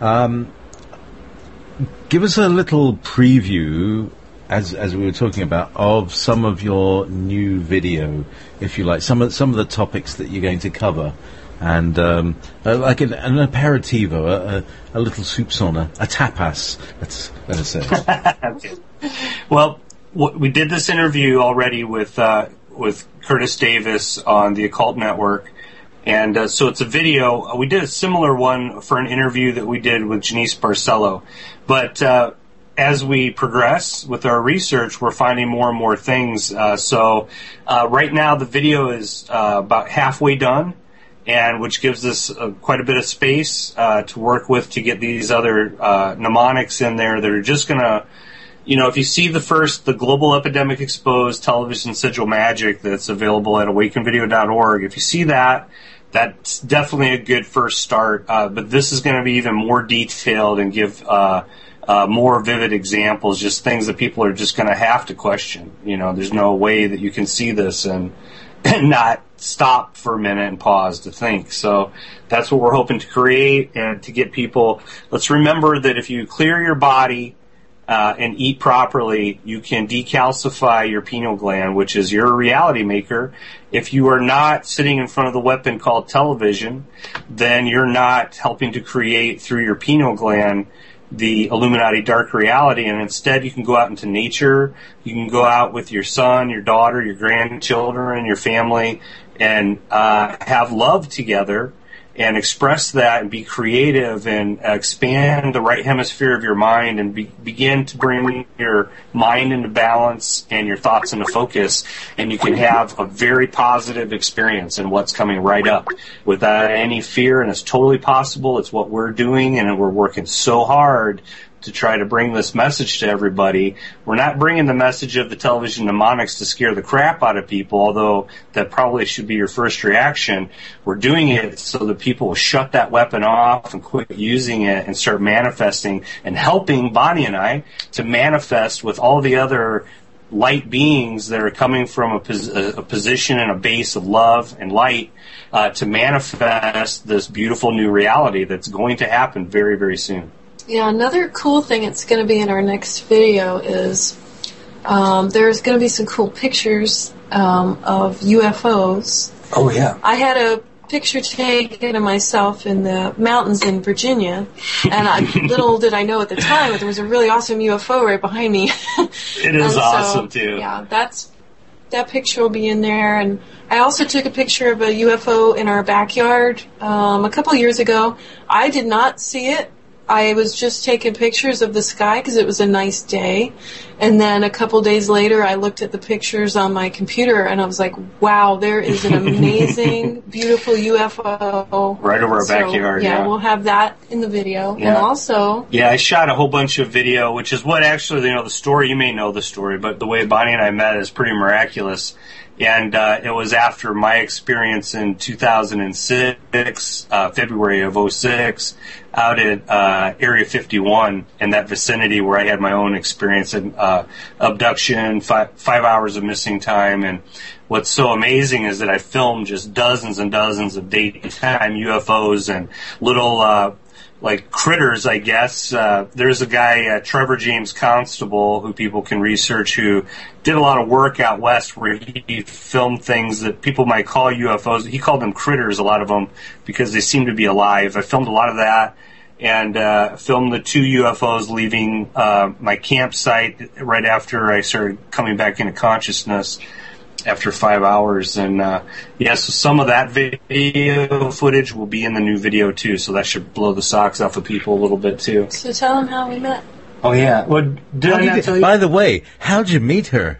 give us a little preview, as we were talking about, of some of your new video, if you like, some of the topics that you're going to cover. And like an aperitivo, a little soupçon, a tapas, let us say. Okay. Well, we did this interview already with Curtis Davis on the Occult Network, and so it's a video. We did a similar one for an interview that we did with Janice Barcelo, but as we progress with our research, we're finding more and more things. So right now the video is about halfway done, and which gives us quite a bit of space to work with to get these other mnemonics in there that are just going to, if you see the Global Epidemic Exposed Television Sigil Magic that's available at awakenvideo.org, if you see that, that's definitely a good first start. But this is going to be even more detailed and give more vivid examples, just things that people are just going to have to question. There's no way that you can see this and not stop for a minute and pause to think. So that's what we're hoping to create and to get people. Let's remember that if you clear your body and eat properly, you can decalcify your pineal gland, which is your reality maker. If you are not sitting in front of the weapon called television, then you're not helping to create through your pineal gland the Illuminati dark reality, and instead you can go out into nature, you can go out with your son, your daughter, your grandchildren, your family, and have love together and express that and be creative and expand the right hemisphere of your mind and begin to bring your mind into balance and your thoughts into focus, and you can have a very positive experience in what's coming right up without any fear, and it's totally possible. It's what we're doing, and we're working so hard to try to bring this message to everybody. We're not bringing the message of the television mnemonics to scare the crap out of people, although that probably should be your first reaction. We're doing it so that people will shut that weapon off and quit using it and start manifesting and helping Bonnie and I to manifest with all the other light beings that are coming from a position and a base of love and light to manifest this beautiful new reality that's going to happen very, very soon. Yeah, another cool thing that's going to be in our next video is there's going to be some cool pictures of UFOs. Oh, yeah. I had a picture taken of myself in the mountains in Virginia, and little did I know at the time that there was a really awesome UFO right behind me. It is awesome, too. Yeah, that picture will be in there. And I also took a picture of a UFO in our backyard a couple years ago. I did not see it. I was just taking pictures of the sky because it was a nice day. And then a couple days later, I looked at the pictures on my computer, and I was like, wow, there is an amazing, beautiful UFO. Right over our backyard, yeah. We'll have that in the video. Yeah. And also... Yeah, I shot a whole bunch of video, which is what actually, the story, you may know the story, but the way Bonnie and I met is pretty miraculous. And it was after my experience in 2006, February of 2006, out at Area 51 in that vicinity where I had my own experience in abduction, 5 hours of missing time. And what's so amazing is that I filmed just dozens and dozens of daytime UFOs and little like critters, I guess. There's a guy, Trevor James Constable, who people can research, who did a lot of work out west where he filmed things that people might call UFOs. He called them critters, a lot of them, because they seem to be alive. I filmed a lot of that and filmed the 2 UFOs leaving my campsite right after I started coming back into consciousness after 5 hours. And so some of that video footage will be in the new video too, so that should blow the socks off of people a little bit too. So tell them how we met. Oh yeah. Well, did I not tell you? By the way, how'd you meet her?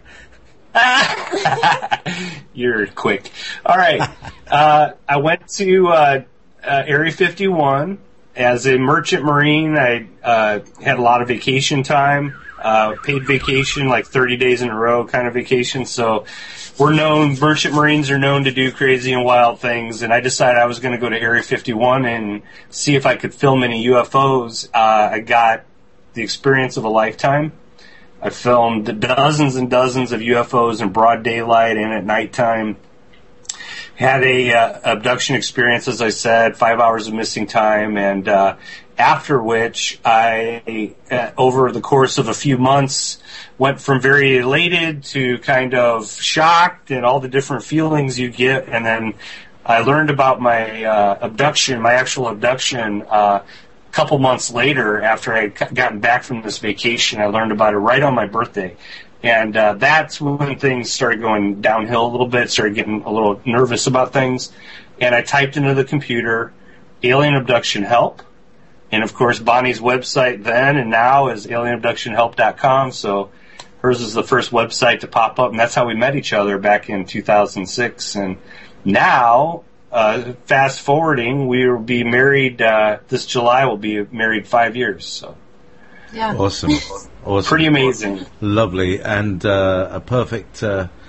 You're quick. All right. I went to Area 51 as a merchant marine, I had a lot of vacation time, paid vacation, like 30 days in a row kind of vacation. So merchant marines are known to do crazy and wild things. And I decided I was going to go to Area 51 and see if I could film any UFOs. I got the experience of a lifetime. I filmed dozens and dozens of UFOs in broad daylight and at nighttime. Had a abduction experience, as I said, 5 hours of missing time, and after which I, over the course of a few months, went from very elated to kind of shocked and all the different feelings you get, and then I learned about my abduction, my actual abduction, a couple months later after I had gotten back from this vacation. I learned about it right on my birthday. And that's when things started going downhill a little bit, started getting a little nervous about things. And I typed into the computer, alien abduction help. And, of course, Bonnie's website then and now is alienabductionhelp.com. So hers is the first website to pop up. And that's how we met each other back in 2006. And now, fast forwarding, we will be married this July. We'll be married 5 years. So. Yeah. Awesome. Pretty amazing. Lovely. And a perfect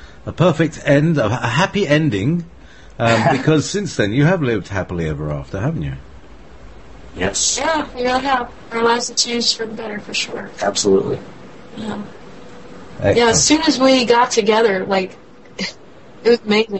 end, a happy ending, because since then you have lived happily ever after, haven't you? Yes. Yeah, we really have. Our lives have changed for the better, for sure. Absolutely. Yeah. Excellent. Yeah, as soon as we got together, like, it was amazing.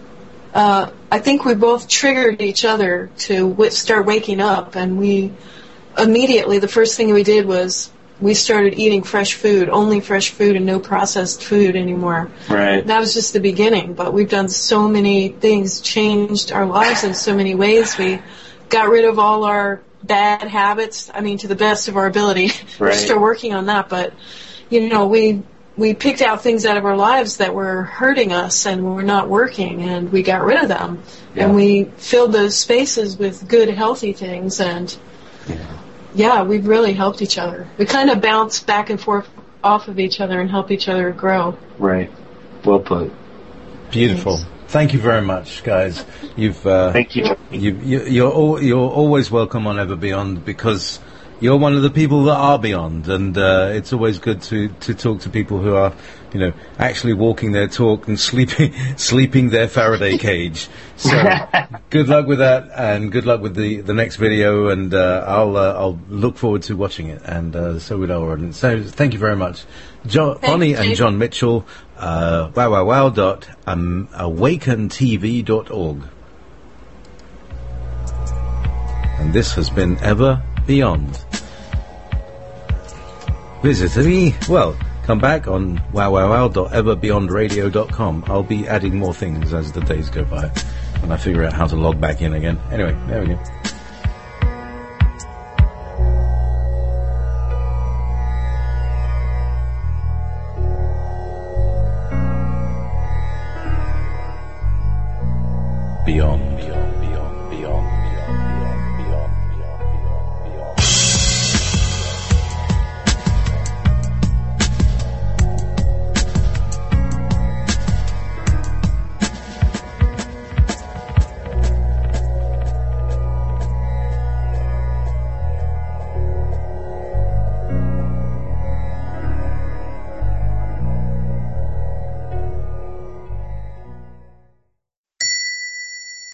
I think we both triggered each other to start waking up, and we immediately, the first thing we did was we started eating fresh food, only fresh food and no processed food anymore. Right. That was just the beginning, but we've done so many things, changed our lives in so many ways. We got rid of all our bad habits, I mean, to the best of our ability. Right. We're still working on that, but, you know, we picked out things out of our lives that were hurting us and were not working, and we got rid of them. Yeah. And we filled those spaces with good, healthy things, and yeah, we've really helped each other. We kind of bounce back and forth off of each other and help each other grow. Right. Well put. Beautiful. Thanks. Thank you very much, guys. Thank you. You're always welcome on Ever Beyond, because you're one of the people that are beyond, and it's always good to talk to people who are, you know, actually walking their talk and sleeping their Faraday cage. So good luck with that, and good luck with the next video, and I'll look forward to watching it, and so will our audience. So thank you very much, Bonnie and John Mitchell. www.awakentv.org. And this has been Ever Beyond. Visit me, well, come back on www.everbeyondradio.com. I'll be adding more things as the days go by, and I figure out how to log back in again. Anyway, there we go. Beyond, beyond, beyond, beyond, beyond, beyond.